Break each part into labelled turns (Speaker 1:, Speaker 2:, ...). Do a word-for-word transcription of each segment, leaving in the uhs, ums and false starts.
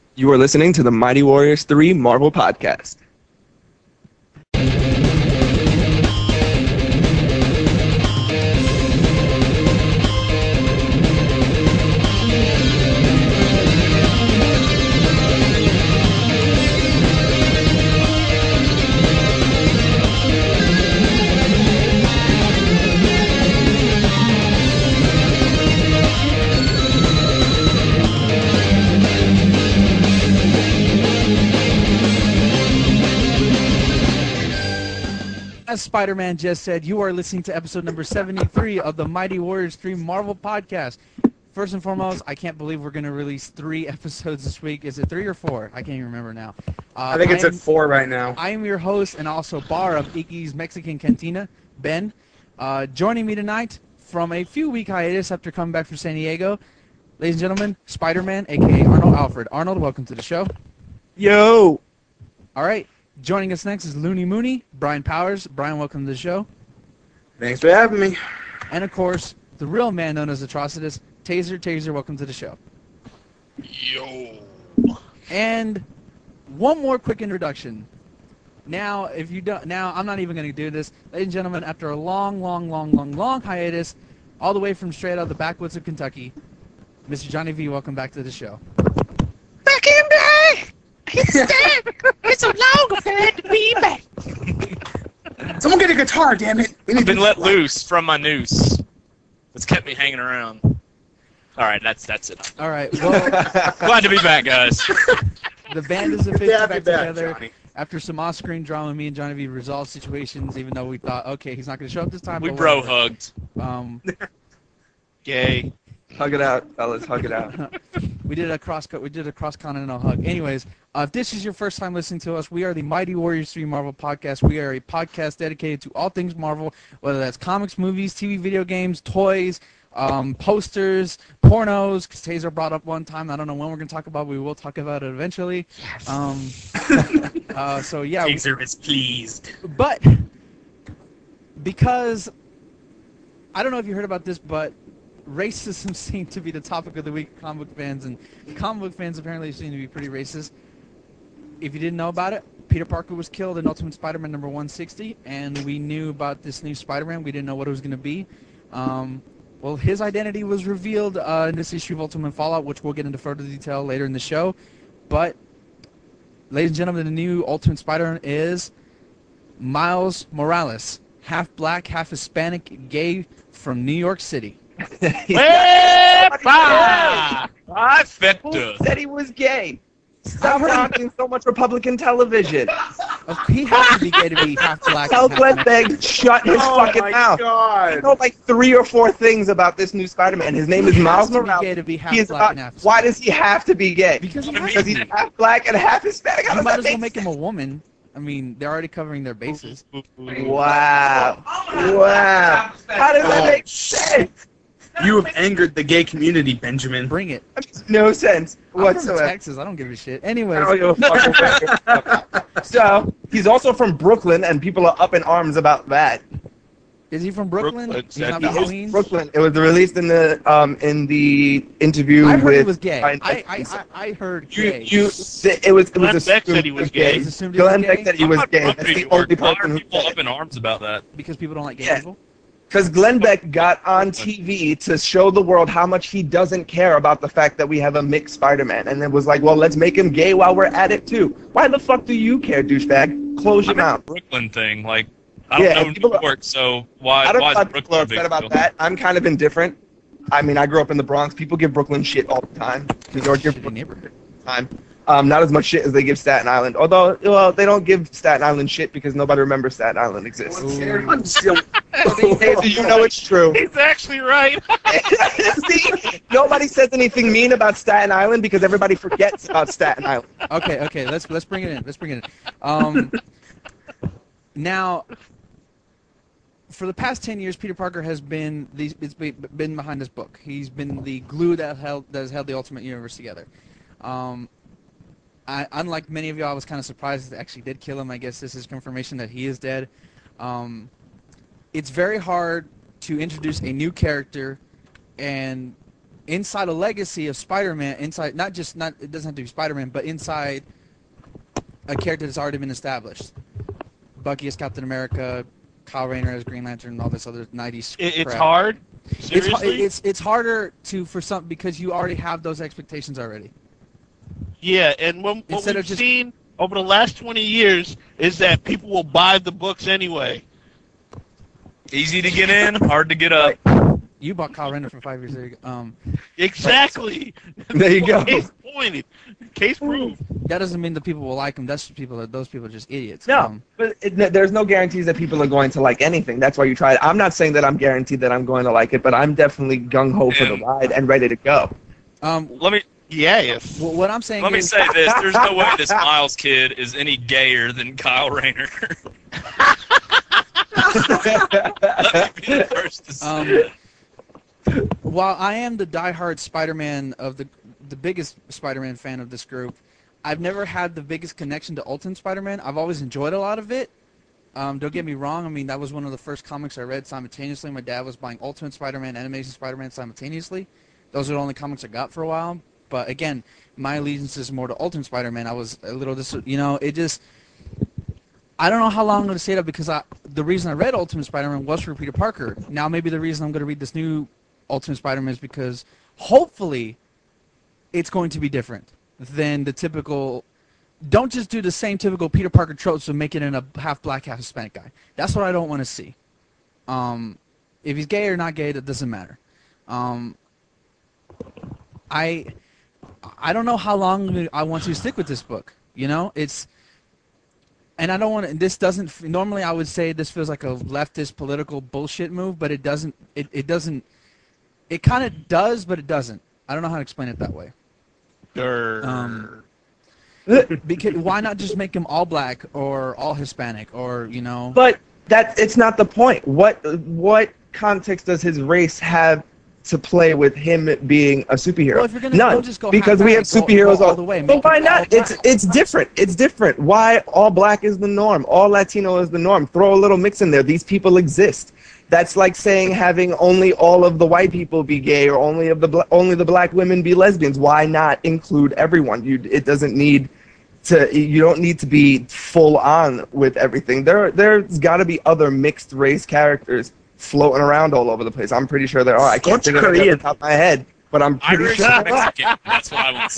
Speaker 1: You are listening to the Mighty Warriors three Marvel Podcast.
Speaker 2: As Spider-Man just said, you are listening to episode number seventy-three of the Mighty Warriors three Marvel Podcast. First and foremost, I can't believe we're going to release three episodes this week. Is it three or four? I can't even remember now. Uh,
Speaker 3: I think it's
Speaker 2: I am,
Speaker 3: at four right now.
Speaker 2: I am your host and also bar of Iki's Mexican Cantina, Ben. Uh, joining me tonight from a few-week hiatus after coming back from San Diego, ladies and gentlemen, Spider-Man, a k a. Arnold Alfred. Arnold, welcome to the show.
Speaker 1: Yo!
Speaker 2: All right. Joining us next is Looney Mooney, Brian Powers. Brian, welcome to the show.
Speaker 3: Thanks for having me.
Speaker 2: And, of course, the real man known as Atrocitus, Taser. Taser, welcome to the show.
Speaker 4: Yo.
Speaker 2: And one more quick introduction. Now, if you don't, now I'm not even going to do this. Ladies and gentlemen, after a long, long, long, long, long hiatus, all the way from straight out of the backwoods of Kentucky, Mister Johnny V, welcome back to the show.
Speaker 4: Back in black! It's dead! It's a long affair to be back!
Speaker 3: Someone get a guitar, damn it!
Speaker 4: I've been let loose from my noose. It's kept me hanging around. Alright, that's that's it.
Speaker 2: All right. Well,
Speaker 4: Glad to be back, guys.
Speaker 2: the band is officially
Speaker 3: Yeah,
Speaker 2: back
Speaker 3: be back,
Speaker 2: together.
Speaker 3: Johnny.
Speaker 2: After some off-screen drama, me and Johnny V resolved situations, even though we thought, okay, he's not going to show up this time.
Speaker 4: We
Speaker 2: but
Speaker 4: bro
Speaker 2: whatever.
Speaker 4: hugged.
Speaker 2: Um,
Speaker 4: Gay.
Speaker 1: Hug it out, fellas. Hug it out.
Speaker 2: we did a cross we did a cross continental hug. Anyways, uh, if this is your first time listening to us, we are the Mighty Warriors three Marvel Podcast. We are a podcast dedicated to all things Marvel, whether that's comics, movies, T V, video games, toys, um, posters, pornos. Because Taser brought up one time. I don't know when we're going to talk about it. We will talk about it eventually. Yes. Um, uh, so, yeah.
Speaker 4: Taser is pleased.
Speaker 2: But because I don't know if you heard about this, but racism seemed to be the topic of the week for comic book fans, and comic book fans apparently seem to be pretty racist. If you didn't know about it, Peter Parker was killed in Ultimate Spider-Man number one sixty, and we knew about this new Spider-Man. We didn't know what it was going to be. Um, well, his identity was revealed uh, in this issue of Ultimate Fallout, which we'll get into further detail later in the show. But, ladies and gentlemen, the new Ultimate Spider-Man is Miles Morales, half black, half Hispanic, gay from New York City.
Speaker 4: Epa! I fet
Speaker 1: Who said he was gay? Stop watching so much Republican television.
Speaker 2: He has to be gay to be half black.
Speaker 1: Tell
Speaker 2: and half
Speaker 1: Glenn Beck shut his
Speaker 3: Oh
Speaker 1: fucking
Speaker 3: my
Speaker 1: mouth.
Speaker 3: god!
Speaker 1: I know like three or four things about this new Spider-Man. His name is
Speaker 2: He
Speaker 1: Miles
Speaker 2: has to be
Speaker 1: Morales.
Speaker 2: gay to be half
Speaker 1: He is
Speaker 2: black
Speaker 1: not-
Speaker 2: and half
Speaker 1: why does he have to be gay?
Speaker 2: Because he has
Speaker 1: Because
Speaker 2: to
Speaker 1: he's
Speaker 2: be.
Speaker 1: half black and half Hispanic. How
Speaker 2: You
Speaker 1: does
Speaker 2: might
Speaker 1: that
Speaker 2: as well
Speaker 1: make
Speaker 2: make him
Speaker 1: sense?
Speaker 2: a woman. I mean, they're already covering their bases.
Speaker 1: Wow. Wow. How does that make sense?
Speaker 3: You have angered the gay community, Benjamin.
Speaker 2: Bring it.
Speaker 1: That makes no sense
Speaker 2: I'm from
Speaker 1: whatsoever.
Speaker 2: Texas. I don't give a shit.
Speaker 1: I
Speaker 2: Anyways,
Speaker 1: don't give a fuck. So, he's also from Brooklyn, and people are up in arms about that.
Speaker 2: is he from Brooklyn?
Speaker 4: Brooklyn,
Speaker 2: He's not
Speaker 4: Texas.
Speaker 2: from
Speaker 1: He's
Speaker 2: Queens?
Speaker 1: Brooklyn. It was released in the um in the interview
Speaker 2: I heard
Speaker 1: with.
Speaker 2: he was gay.
Speaker 1: Ryan
Speaker 2: I, I,
Speaker 1: Reynolds.
Speaker 2: I, I heard
Speaker 1: You,
Speaker 2: gay.
Speaker 1: you, it was, it was
Speaker 4: Glenn
Speaker 1: assumed
Speaker 4: Beck said he was gay.
Speaker 2: It was assumed he was
Speaker 1: Glenn
Speaker 2: gay?
Speaker 1: Beck said he was
Speaker 4: I'm not
Speaker 1: gay.
Speaker 4: from
Speaker 1: That's the
Speaker 4: New
Speaker 1: only
Speaker 4: York. Why
Speaker 1: person
Speaker 4: are
Speaker 1: who
Speaker 4: people
Speaker 1: said
Speaker 4: up in arms about that?
Speaker 2: Because people don't like gay
Speaker 1: Yeah.
Speaker 2: people?
Speaker 1: Because Glenn Beck got on T V to show the world how much he doesn't care about the fact that we have a mixed Spider-Man. And it was like, well, let's make him gay while we're at it, too. Why the fuck do you care, douchebag? Close your
Speaker 4: I mean,
Speaker 1: mouth.
Speaker 4: the Brooklyn thing, like, I don't
Speaker 1: Yeah,
Speaker 4: know
Speaker 1: and people
Speaker 4: New
Speaker 1: are-
Speaker 4: York, so why,
Speaker 1: I don't know
Speaker 4: why is
Speaker 1: how people
Speaker 4: Brooklyn
Speaker 1: are
Speaker 4: a big
Speaker 1: upset about
Speaker 4: deal?
Speaker 1: that. I'm kind of indifferent. I mean, I grew up in the Bronx. People give Brooklyn shit all the time. New York gives
Speaker 2: Shitty
Speaker 1: Brooklyn
Speaker 2: neighborhood.
Speaker 1: time. Um, not as much shit as they give Staten Island. Although, well, they don't give Staten Island shit because nobody remembers Staten Island exists.
Speaker 2: Ooh.
Speaker 1: So you know it's true.
Speaker 4: He's actually right.
Speaker 1: See, nobody says anything mean about Staten Island because everybody forgets about Staten Island.
Speaker 2: Okay, okay, let's let's bring it in. Let's bring it in. Um, now, for the past ten years, Peter Parker has been the it's be- been behind this book. He's been the glue that held that has held the Ultimate Universe together. Um, I, unlike many of you, I was kind of surprised that they actually did kill him. I guess this is confirmation that he is dead. Um, it's very hard to introduce a new character and inside a legacy of Spider-Man, inside not just not it doesn't have to be Spider-Man, but inside a character that's already been established. Bucky as Captain America, Kyle Rayner as Green Lantern, and all this other nineties
Speaker 5: It, it's
Speaker 2: crap.
Speaker 5: hard.
Speaker 2: It's,
Speaker 5: Seriously?
Speaker 2: it's it's harder to for some because you already have those expectations already.
Speaker 5: Yeah, and what, what
Speaker 2: Instead
Speaker 5: we've
Speaker 2: of just-
Speaker 5: seen over the last twenty years is that people will buy the books anyway.
Speaker 4: Easy to get in, hard to get up.
Speaker 2: You bought Kyle Rayner for five years. There you go. Um,
Speaker 5: Exactly.
Speaker 1: There you go.
Speaker 5: Case pointed. Case proved.
Speaker 2: that doesn't mean that people will like him. That's people. That those people are just idiots.
Speaker 1: No,
Speaker 2: Um,
Speaker 1: but it, there's no guarantees that people are going to like anything. That's why you try it. I'm not saying that I'm guaranteed that I'm going to like it, but I'm definitely gung ho for the
Speaker 4: And-
Speaker 1: ride and ready to go.
Speaker 2: um,
Speaker 4: Let me
Speaker 5: Yes.
Speaker 2: wh- what I'm saying
Speaker 4: let me
Speaker 2: is,
Speaker 4: say this: there's no way this Miles kid is any gayer than Kyle Rayner. Let me be the first to say.
Speaker 2: Um, while I am the diehard Spider-Man of the the biggest Spider-Man fan of this group, I've never had the biggest connection to Ultimate Spider-Man. I've always enjoyed a lot of it. Um, don't get me wrong. I mean, that was one of the first comics I read simultaneously. My dad was buying Ultimate Spider-Man, Animation Spider-Man simultaneously. Those are the only comics I got for a while. But again, my allegiance is more to Ultimate Spider-Man. I was a little dis- you know, it just. I don't know how long I'm going to say that because I, the reason I read Ultimate Spider-Man was for Peter Parker. Now maybe the reason I'm going to read this new Ultimate Spider-Man is because hopefully it's going to be different than the typical. Don't just do the same typical Peter Parker tropes and make it in a half black, half Hispanic guy. That's what I don't want to see. Um, if he's gay or not gay, that doesn't matter. Um, I I don't know how long I want to stick with this book. You know, it's. And I don't want to. This doesn't. Normally, I would say this feels like a leftist political bullshit move, but it doesn't. It, it doesn't. It kind of does, but it doesn't. I don't know how to explain it that way.
Speaker 5: Grr.
Speaker 2: Um, Because why not just make him all black or all Hispanic or you know?
Speaker 1: But that it's not the point. What what context does his race have to play with him being a superhero?
Speaker 2: Well, if you're gonna
Speaker 1: None,
Speaker 2: go, just go
Speaker 1: because we have
Speaker 2: half-black, go-
Speaker 1: superheroes
Speaker 2: go all
Speaker 1: all
Speaker 2: the way,
Speaker 1: But
Speaker 2: make
Speaker 1: why
Speaker 2: it
Speaker 1: not?
Speaker 2: all
Speaker 1: It's
Speaker 2: black.
Speaker 1: it's different. It's different. Why all black is the norm? All Latino is the norm. Throw a little mix in there. These people exist. That's like saying having only all of the white people be gay or only of the bla- only the black women be lesbians. Why not include everyone? You it doesn't need to. You don't need to be full on with everything. There there's got to be other mixed race characters floating around all over the place. I'm pretty sure there are. I can't think of it off the top of my head, but I'm pretty
Speaker 4: Irish
Speaker 1: sure.
Speaker 4: and Mexican. That's what I want to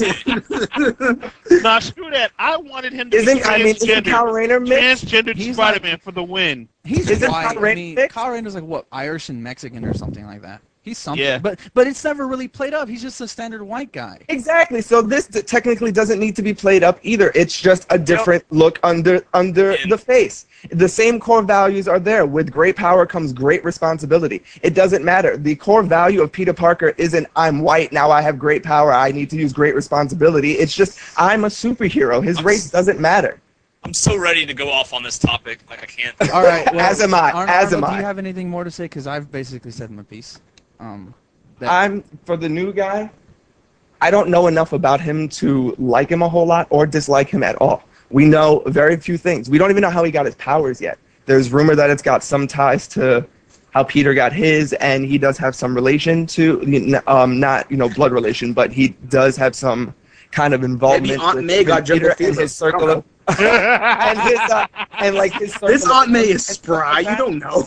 Speaker 4: see.
Speaker 5: Nah, screw that. I wanted him to
Speaker 1: Isn't
Speaker 5: be
Speaker 1: I mean isn't
Speaker 5: transgender.
Speaker 1: Kyle Rayner mixed?
Speaker 5: Transgendered
Speaker 2: He's
Speaker 5: Spider-Man for the win.
Speaker 2: He's
Speaker 1: Isn't
Speaker 2: white.
Speaker 1: Kyle
Speaker 2: I
Speaker 1: Rayner
Speaker 2: mean,
Speaker 1: mixed?
Speaker 2: Kyle Rayner's like what, Irish and Mexican or something like that. He's something.
Speaker 5: Yeah.
Speaker 2: But but it's never really played up. He's just a standard white guy.
Speaker 1: Exactly. So this t- technically doesn't need to be played up either. It's just a different look under under
Speaker 4: And-
Speaker 1: the face. The same core values are there. With great power comes great responsibility. It doesn't matter. The core value of Peter Parker isn't I'm white, now I have great power, I need to use great responsibility. It's just I'm a superhero. His
Speaker 4: I'm
Speaker 1: race
Speaker 4: s-
Speaker 1: doesn't matter.
Speaker 4: I'm so ready to go off on this topic. Like I can't.
Speaker 2: All right. Well,
Speaker 1: As am I.
Speaker 2: Arn-
Speaker 1: As
Speaker 2: Arnold,
Speaker 1: am
Speaker 2: do
Speaker 1: I.
Speaker 2: you have anything more to say? Because I've basically said my piece. Um, that-
Speaker 1: I'm for the new guy. I don't know enough about him to like him a whole lot or dislike him at all. We know very few things. We don't even know how he got his powers yet. There's rumor that it's got some ties to how Peter got his, and he does have some relation to, um, not you know blood relation, but he does have some kind of involvement.
Speaker 3: Maybe Aunt
Speaker 1: with
Speaker 3: May got
Speaker 1: Peter
Speaker 3: jungle
Speaker 1: and
Speaker 3: fever.
Speaker 1: his circle of, and his uh, and like his circle
Speaker 3: This
Speaker 1: of-
Speaker 3: Aunt May is spry. You don't know.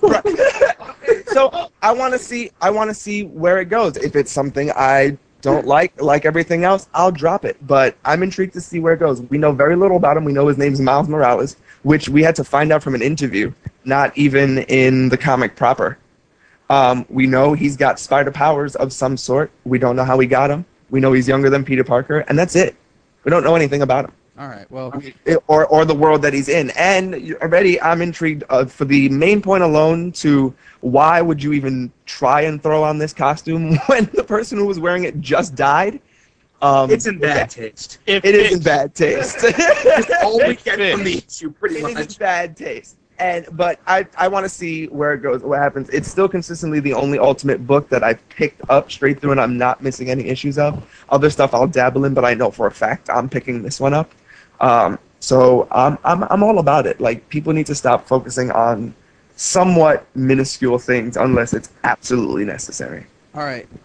Speaker 1: So I want to see. I want to see where it goes. If it's something I don't like, like everything else, I'll drop it. But I'm intrigued to see where it goes. We know very little about him. We know his name's Miles Morales, which we had to find out from an interview, not even in the comic proper. Um, we know he's got spider powers of some sort. We don't know how he got them. We know he's younger than Peter Parker, and that's it. We don't know anything about him.
Speaker 2: all right. Well,
Speaker 1: It- or or the world that he's in. And already I'm intrigued uh, for the main point alone to why would you even try and throw on this costume when the person who was wearing it just died? Um,
Speaker 3: It's in bad taste.
Speaker 5: It,
Speaker 1: It is in
Speaker 5: fits.
Speaker 1: bad taste.
Speaker 3: It's all we
Speaker 5: It
Speaker 3: get from the
Speaker 5: fits.
Speaker 3: issue, pretty
Speaker 1: It is in
Speaker 3: much.
Speaker 1: bad taste. And but I, I want to see where it goes, what happens. It's still consistently the only Ultimate book that I've picked up straight through, and I'm not missing any issues of. Other stuff I'll dabble in, but I know for a fact I'm picking this one up. Um, so I'm I'm I'm all about it. Like people need to stop focusing on somewhat minuscule things unless it's absolutely necessary.
Speaker 2: all right.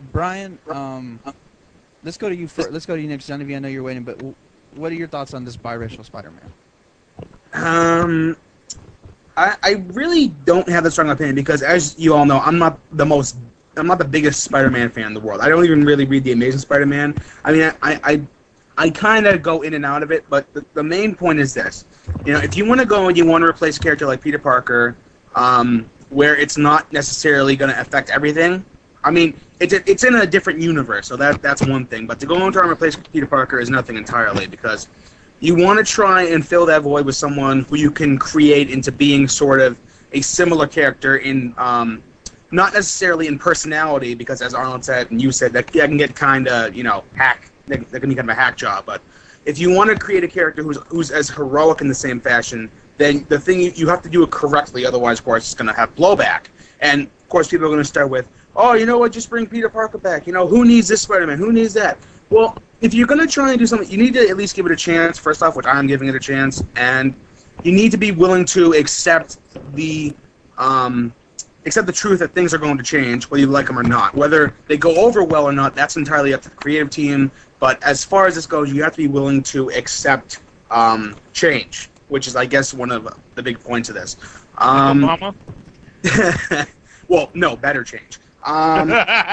Speaker 2: Brian, um, let's go to you first. Let's go to you next, Genevieve. I know you're waiting, but w- what are your thoughts on this biracial Spider-Man?
Speaker 3: Um, I, I really don't have a strong opinion because, as you all know, I'm not the most, I'm not the biggest Spider-Man fan in the world. I don't even really read the Amazing Spider-Man. I mean, I, I, I kind of go in and out of it. But the, the main point is this: you know, if you want to go and you want to replace a character like Peter Parker, um, where it's not necessarily going to affect everything. I mean, it's a, it's in a different universe, so that that's one thing. But to go on to and replace Peter Parker is nothing entirely because you want to try and fill that void with someone who you can create into being sort of a similar character in, um, not necessarily in personality, because as Arnold said and you said, that, that can get kind of, you know, hack. That, that can be kind of a hack job. But if you want to create a character who's who's as heroic in the same fashion, then the thing you, you have to do it correctly. Otherwise, of course, it's going to have blowback. And of course, people are going to start with, oh, you know what? Just bring Peter Parker back. You know, who needs this Spider-Man? Who needs that? Well, if you're going to try and do something, you need to at least give it a chance, first off, which I'm giving it a chance, and you need to be willing to accept the um, accept the truth that things are going to change, whether you like them or not. Whether they go over well or not, that's entirely up to the creative team, but as far as this goes, you have to be willing to accept um, change, which is, I guess, one of the big points of this. Um,
Speaker 5: Obama?
Speaker 3: Well, no, better change. Um,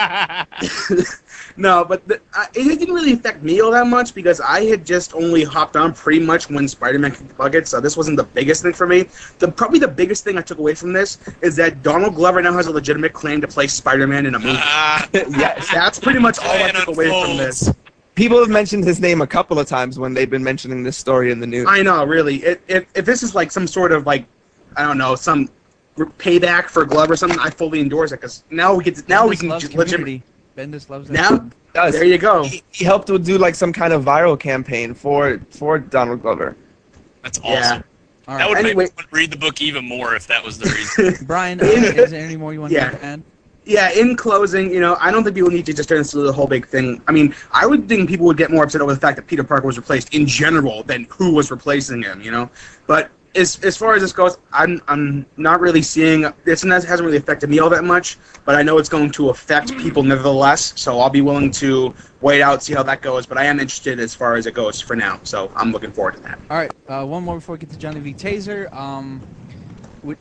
Speaker 3: no, but the, uh, it didn't really affect me all that much because I had just only hopped on pretty much when Spider-Man kicked the bucket, so this wasn't the biggest thing for me. The Probably the biggest thing I took away from this is that Donald Glover now has a legitimate claim to play Spider-Man in a movie.
Speaker 4: Ah,
Speaker 1: Yes.
Speaker 3: That's pretty much all I
Speaker 4: plan
Speaker 3: took away from this.
Speaker 4: unfolds.
Speaker 1: People have mentioned his name a couple of times when they've been mentioning this story in the news.
Speaker 3: I know, really. It, if, if this is like some sort of, like, I don't know, some payback for Glover or something, I fully endorse it because now we get to, now we
Speaker 2: Bendis
Speaker 3: can
Speaker 2: loves
Speaker 3: just legit.
Speaker 2: community. Bendis loves that.
Speaker 3: Now,
Speaker 1: Does.
Speaker 3: there you go.
Speaker 1: He, he helped to do like some kind of viral campaign for for Donald Glover.
Speaker 4: That's awesome.
Speaker 3: Yeah.
Speaker 2: All
Speaker 4: That
Speaker 2: right,
Speaker 4: would
Speaker 3: Anyway-
Speaker 4: make me read the book even more if that was the reason.
Speaker 2: Brian, uh, is there any more you want
Speaker 3: Yeah.
Speaker 2: to add?
Speaker 3: Yeah, in closing, you know, I don't think people need to just turn this into the whole big thing. I mean, I would think people would get more upset over the fact that Peter Parker was replaced in general than who was replacing him, you know? But as as far as this goes, I'm I'm not really seeing, this hasn't really affected me all that much, but I know it's going to affect people nevertheless, so I'll be willing to wait out, see how that goes, but I am interested as far as it goes for now, so I'm looking forward to that.
Speaker 2: All right, uh, one more before we get to Johnny V. Taser. Um, would,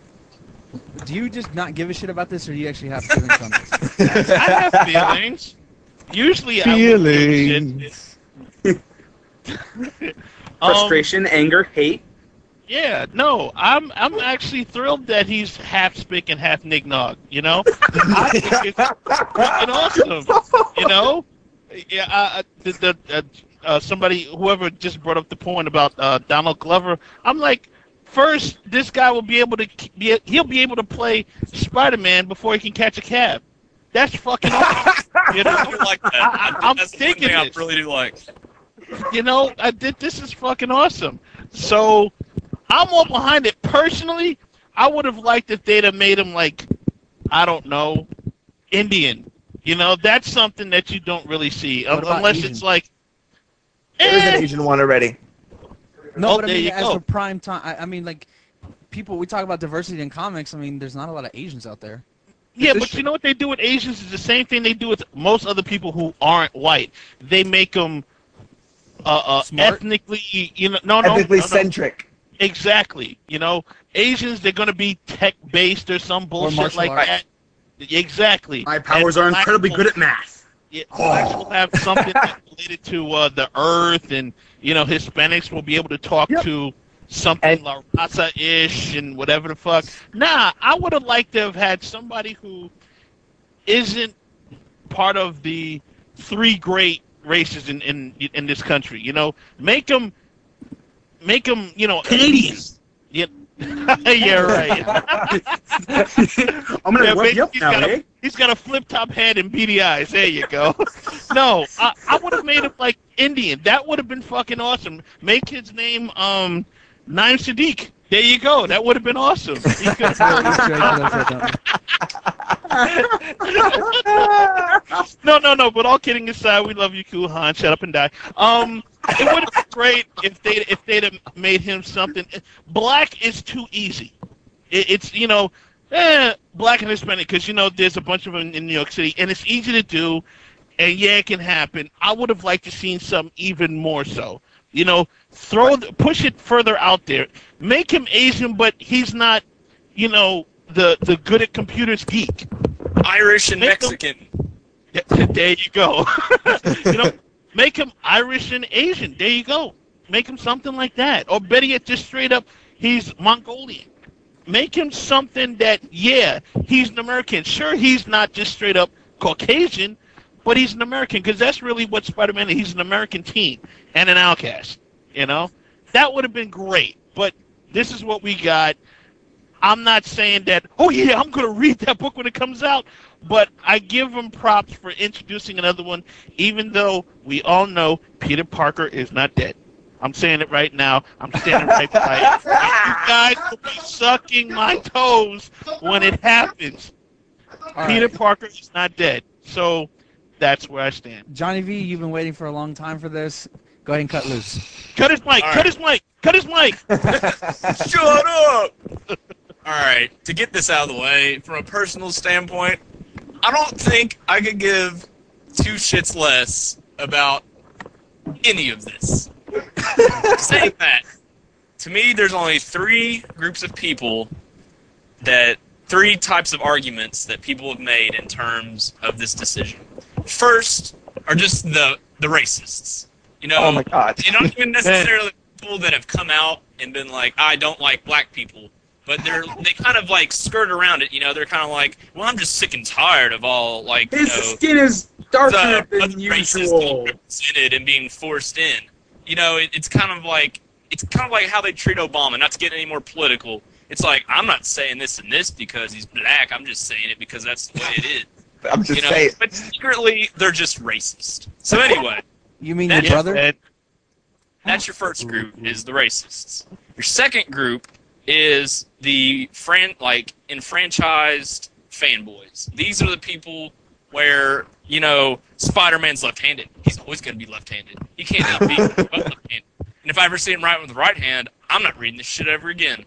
Speaker 2: do you just not give a shit about this, or do you actually have feelings on this?
Speaker 5: I have feelings. Usually I
Speaker 1: Feelings.
Speaker 5: would give a shit. Um,
Speaker 3: Frustration, anger, hate.
Speaker 5: Yeah, no, I'm I'm actually thrilled that he's half spick and half nignog. You know, I think it's freaking awesome. You know, yeah, uh, the, the uh, uh, somebody whoever just brought up the point about uh, Donald Glover. I'm like, first, this guy will be able to be he'll be able to play Spider-Man before he can catch a cab. That's fucking awesome. You know,
Speaker 4: I do like that.
Speaker 5: I, I'm
Speaker 4: That's the
Speaker 5: thinking
Speaker 4: thing I
Speaker 5: this.
Speaker 4: really do like.
Speaker 5: You know, I did. This is fucking awesome. So I'm all behind it. Personally, I would have liked if they'd have made him like, I don't know, Indian. You know, that's something that you don't really see
Speaker 2: What
Speaker 5: un-
Speaker 2: about
Speaker 5: unless
Speaker 2: Asian?
Speaker 5: it's like.
Speaker 1: There's
Speaker 5: eh.
Speaker 1: an Asian one already.
Speaker 2: No,
Speaker 5: Oh,
Speaker 2: but I
Speaker 5: there
Speaker 2: mean,
Speaker 5: you
Speaker 2: as
Speaker 5: go.
Speaker 2: for prime time, I, I mean, like, people, we talk about diversity in comics. I mean, there's not a lot of Asians out there.
Speaker 5: Yeah,
Speaker 1: It's a
Speaker 5: but
Speaker 1: sh-
Speaker 5: you know what they do with Asians is the same thing they do with most other people who aren't white. They make them uh, uh,
Speaker 2: Smart?
Speaker 5: ethnically, you know, no, no,
Speaker 1: Ethically
Speaker 5: no, no.
Speaker 1: centric.
Speaker 5: Exactly. You know, Asians, they're going to be tech-based or some bullshit
Speaker 2: martial
Speaker 5: like
Speaker 2: arts.
Speaker 5: that. Exactly.
Speaker 3: My powers
Speaker 5: And
Speaker 3: are
Speaker 5: black
Speaker 3: incredibly
Speaker 5: people-
Speaker 3: good at math.
Speaker 5: Yeah, blacks will have something that's related to uh, the earth, and, you know, Hispanics will be able to talk
Speaker 1: Yep.
Speaker 5: to something La Raza-ish and whatever the fuck. Nah, I would have liked to have had somebody who isn't part of the three great races in, in, in this country, you know? Make them, make them, you know...
Speaker 3: Canadians.
Speaker 5: Yeah, yeah, right.
Speaker 3: I'm gonna
Speaker 5: Yeah,
Speaker 3: rub you up
Speaker 5: he's
Speaker 3: now,
Speaker 5: got
Speaker 3: eh?
Speaker 5: a, he's got a flip-top head and beady eyes. There you go. No, I, I would have made him like Indian. That would have been fucking awesome. Make his name um Naim Sadiq. There you go. That would have been awesome. He could- no, no, no. But all kidding aside, we love you, Cool Han. Shut up and die. Um, it would have been great if they if they'd have made him something. Black is too easy. It, it's you know. eh, black and Hispanic, because, you know, there's a bunch of them in New York City, and it's easy to do, and yeah, it can happen. I would have liked to seen some even more so. You know, throw the, push it further out there. Make him Asian, but he's not, you know, the, the good at computers geek.
Speaker 4: Irish and
Speaker 5: Make
Speaker 4: Mexican.
Speaker 5: Him, there you go. You know, make him Irish and Asian. There you go. Make him something like that. Or better yet, just straight up, he's Mongolian. Make him something that, yeah, he's an American. Sure, he's not just straight up Caucasian, but he's an American, because that's really what Spider-Man is. He's an American teen and an outcast, you know? That would have been great, but this is what we got. I'm not saying that, oh, yeah, I'm going to read that book when it comes out, but I give him props for introducing another one, even though we all know Peter Parker is not dead. I'm saying it right now. I'm standing right by it. You guys will be sucking my toes when it happens.
Speaker 2: All
Speaker 5: Peter
Speaker 2: right.
Speaker 5: Parker is not dead. So that's where I stand.
Speaker 2: Johnny V, you've been waiting for a long time for this. Go ahead and cut loose.
Speaker 5: Cut his mic.
Speaker 4: All
Speaker 5: cut
Speaker 4: right.
Speaker 5: his mic. Cut his mic.
Speaker 4: Shut up! Alright, to get this out of the way, from a personal standpoint, I don't think I could give two shits less about any of this. Saying that, to me, there's only three groups of people that, three types of arguments that people have made in terms of this decision. First are just the, the racists. You know,
Speaker 1: Oh my God.
Speaker 4: you don't even necessarily people that have come out and been like, I don't like black people. But they're they kind of like skirt around it, you know. They're kind of like, well, I'm just sick and tired of all like you
Speaker 3: His
Speaker 4: know
Speaker 3: skin is darker
Speaker 4: the
Speaker 3: than
Speaker 4: other races being
Speaker 3: usual.
Speaker 4: represented and being forced in. You know, it, it's kind of like it's kind of like how they treat Obama. Not to get any more political, it's like I'm not saying this and this because he's black. I'm just saying it because that's the way it is.
Speaker 1: I'm just
Speaker 4: You know,
Speaker 1: saying.
Speaker 4: but secretly they're just racist. So anyway.
Speaker 2: You mean your
Speaker 4: That's
Speaker 2: brother?
Speaker 5: And
Speaker 4: That's your first group, is the racists. Your second group is the fran- like enfranchised fanboys. These are the people where, you know, Spider-Man's left-handed. He's always going to be left-handed. He can't be but left-handed. And if I ever see him writing with the right hand, I'm not reading this shit ever again.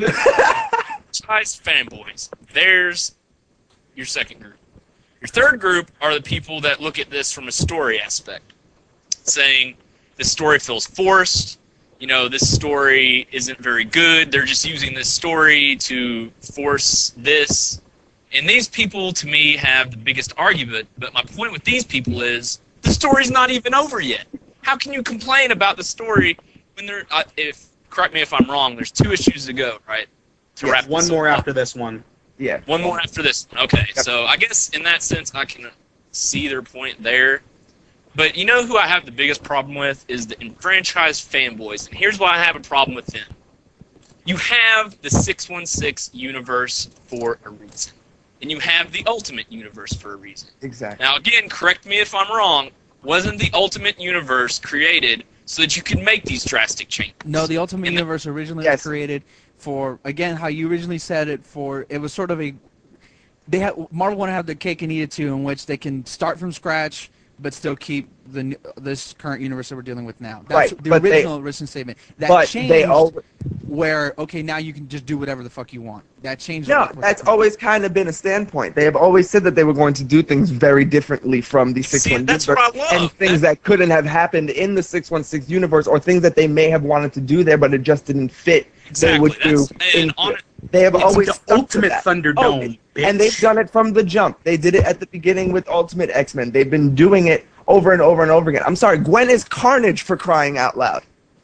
Speaker 4: Enfranchised fanboys. There's your second group. Your third group are the people that look at this from a story aspect, saying this story feels forced. You know, this story isn't very good. They're just using this story to force this. And these people, to me, have the biggest argument. But my point with these people is the story's not even over yet. How can you complain about the story when there? Uh, if correct me if I'm wrong. There's two issues to go, right? To wrap
Speaker 3: One
Speaker 4: this
Speaker 3: more
Speaker 4: up.
Speaker 3: after this one.
Speaker 1: Yeah.
Speaker 4: One more after this. Okay,
Speaker 1: Yep.
Speaker 4: so I guess in that sense I can see their point there. But you know who I have the biggest problem with is the enfranchised fanboys. And here's why I have a problem with them. You have the six one six universe for a reason. And you have the Ultimate Universe for a reason.
Speaker 1: Exactly.
Speaker 4: Now again, correct me if I'm wrong, wasn't the Ultimate Universe created so that you could make these drastic changes?
Speaker 2: No, the Ultimate
Speaker 4: In the-
Speaker 2: Universe originally
Speaker 1: Yes.
Speaker 2: was created for, again, how you originally said it, for, it was sort of a, they had, Marvel want to have their cake and eat it too, in which they can start from scratch, but still keep the n- this current universe that we're dealing with now. That's
Speaker 1: Right,
Speaker 2: the
Speaker 1: but they-
Speaker 2: original original statement. That
Speaker 1: But
Speaker 2: changed
Speaker 1: they all
Speaker 2: where, okay, now you can just do whatever the fuck you want. That changed.
Speaker 1: no,
Speaker 2: over the course
Speaker 1: that's
Speaker 2: of time.
Speaker 1: always kind of been a standpoint. They have always said that they were going to do things very differently from the six
Speaker 4: See,
Speaker 1: one
Speaker 4: that's
Speaker 1: universe,
Speaker 4: what I love.
Speaker 1: and things that couldn't have happened in the six one six universe, or things that they may have wanted to do there, but it just didn't fit.
Speaker 4: Exactly.
Speaker 1: They would do.
Speaker 4: That's- and
Speaker 1: into
Speaker 4: on
Speaker 1: it. They have
Speaker 3: It's
Speaker 1: always
Speaker 3: the
Speaker 1: stuck to
Speaker 3: ultimate
Speaker 1: that.
Speaker 3: Thunderdome,
Speaker 1: Oh, and they've
Speaker 3: bitch.
Speaker 1: done it from the jump. They did it at the beginning with Ultimate X-Men. They've been doing it over and over and over again. I'm sorry, Gwen is Carnage, for crying out loud.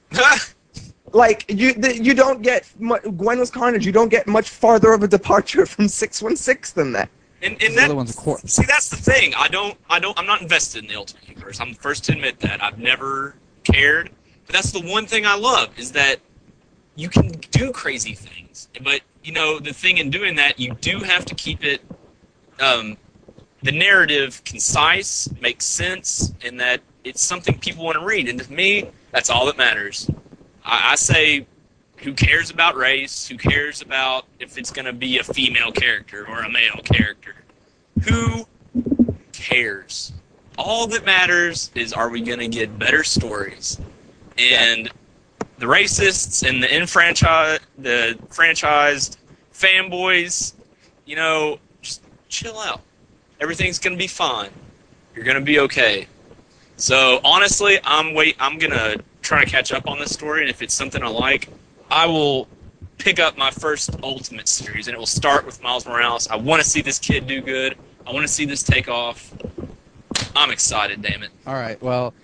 Speaker 1: Like, you the, you don't get mu- Gwen was Carnage. You don't get much farther of a departure from six one six than that.
Speaker 4: And,
Speaker 2: The
Speaker 4: and that,
Speaker 2: other one's a corpse.
Speaker 4: see, that's the thing. I don't, I don't, I'm not invested in the Ultimate Universe. I'm the first to admit that. I've never cared. But that's the one thing I love is that you can do crazy things. But you know, the thing in doing that, you do have to keep it, um, the narrative concise, makes sense, and that it's something people want to read. And to me, that's all that matters. I, I say, who cares about race? Who cares about if it's going to be a female character or a male character? Who cares? All that matters is, are we going to get better stories? And the racists and the enfranchise, the franchised fanboys, you know, just chill out. Everything's gonna be fine. You're gonna be okay. So honestly, I'm wait. I'm gonna try to catch up on this story, and if it's something I like, I will pick up my first Ultimate series, and it will start with Miles Morales. I want to see this kid do good. I want to see this take off. I'm excited, damn it.
Speaker 2: All right. Well,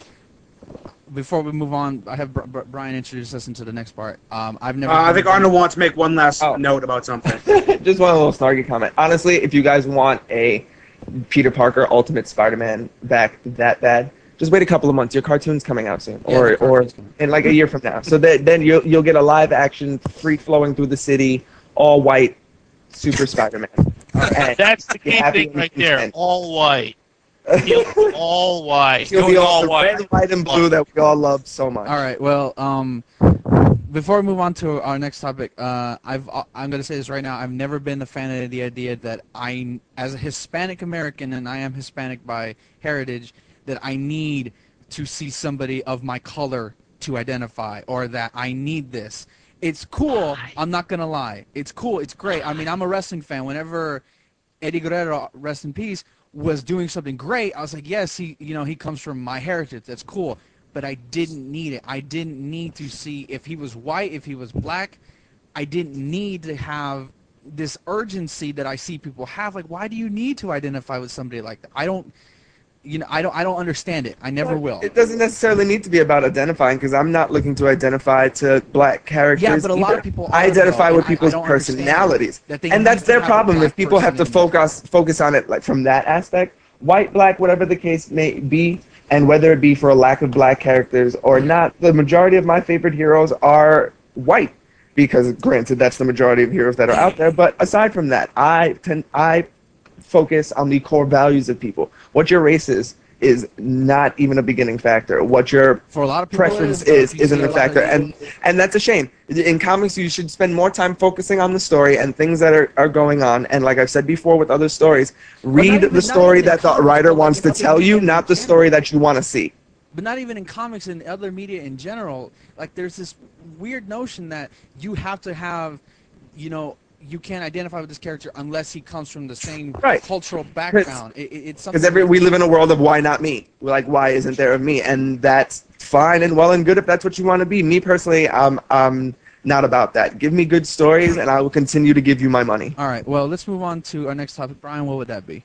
Speaker 2: before we move on, I have Br- Br- Brian introduce us into the next part. Um, I've never.
Speaker 3: Uh, I think Arnold wants to make one last
Speaker 1: Oh.
Speaker 3: note about something.
Speaker 1: Just one little snarky comment. Honestly, if you guys want a Peter Parker Ultimate Spider-Man back that bad, just wait a couple of months. Your cartoon's coming out soon,
Speaker 2: Yeah,
Speaker 1: or
Speaker 2: the
Speaker 1: or
Speaker 2: cartoon's coming.
Speaker 1: in like a year from now. So that then you'll you'll get a live action, free flowing through the city, all white, super Spider-Man. And
Speaker 5: That's the
Speaker 1: be
Speaker 5: key
Speaker 1: happy
Speaker 5: thing
Speaker 1: and
Speaker 5: right there.
Speaker 1: content.
Speaker 5: All white. He'll be all white.
Speaker 1: He'll be
Speaker 4: Go
Speaker 1: all
Speaker 4: all
Speaker 1: the
Speaker 4: white.
Speaker 1: red, white, and blue that we all love so much.
Speaker 2: All right. Well, um, before we move on to our next topic, uh, I've uh, I'm going to say this right now. I've never been a fan of the idea that I, as a Hispanic American, and I am Hispanic by heritage, that I need to see somebody of my color to identify, or that I need this. It's cool. I'm not going to lie. It's cool. It's great. I mean, I'm a wrestling fan. Whenever Eddie Guerrero, rest in peace, was doing something great, I was like, yes, he, you know, he comes from my heritage. That's cool. But I didn't need it. I didn't need to see if he was white, if he was black. I didn't need to have this urgency that I see people have. Like, why do you need to identify with somebody like that? I don't, you know, I don't, I don't understand it. I never will.
Speaker 1: It doesn't necessarily need to be about identifying, because I'm not looking to identify to black characters.
Speaker 2: Yeah, but a lot
Speaker 1: either.
Speaker 2: of people are,
Speaker 1: I identify
Speaker 2: though,
Speaker 1: with
Speaker 2: and I- I
Speaker 1: people's
Speaker 2: don't understand
Speaker 1: personalities,
Speaker 2: that they
Speaker 1: and
Speaker 2: need
Speaker 1: that's
Speaker 2: to
Speaker 1: their
Speaker 2: have a
Speaker 1: problem.
Speaker 2: black
Speaker 1: If people have to
Speaker 2: person in there.
Speaker 1: focus focus on it like from that aspect, white, black, whatever the case may be, and whether it be for a lack of black characters or not, the majority of my favorite heroes are white. Because granted, that's the majority of heroes that are out there. But aside from that, I tend I focus on the core values of people. What your race is is not even a beginning factor. What your
Speaker 2: For a lot of people, it
Speaker 1: preference
Speaker 2: is,
Speaker 1: is
Speaker 2: though. You
Speaker 1: isn't
Speaker 2: see
Speaker 1: a
Speaker 2: a lot of
Speaker 1: factor, and
Speaker 2: people-
Speaker 1: and that's a shame. In comics, you should spend more time focusing on the story and things that are, are going on. And like I've said before with other stories, read
Speaker 2: even-
Speaker 1: the
Speaker 2: not
Speaker 1: story
Speaker 2: even in
Speaker 1: that the
Speaker 2: comics,
Speaker 1: writer
Speaker 2: but like
Speaker 1: wants
Speaker 2: in
Speaker 1: to
Speaker 2: other
Speaker 1: tell you,
Speaker 2: media
Speaker 1: not
Speaker 2: in
Speaker 1: the story
Speaker 2: general.
Speaker 1: that you want to see.
Speaker 2: But not even in comics and other media in general. Like, there's this weird notion that you have to have, you know, you can't identify with this character unless he comes from the same
Speaker 1: Right.
Speaker 2: cultural background. It, it, it's something
Speaker 1: Because every we live in a world of why not me? Like, why isn't there of me? And that's fine and well and good if that's what you want to be. Me personally, I'm I'm not about that. Give me good stories, and I will continue to give you my money.
Speaker 2: All right. Well, let's move on to our next topic. Brian, what would that be?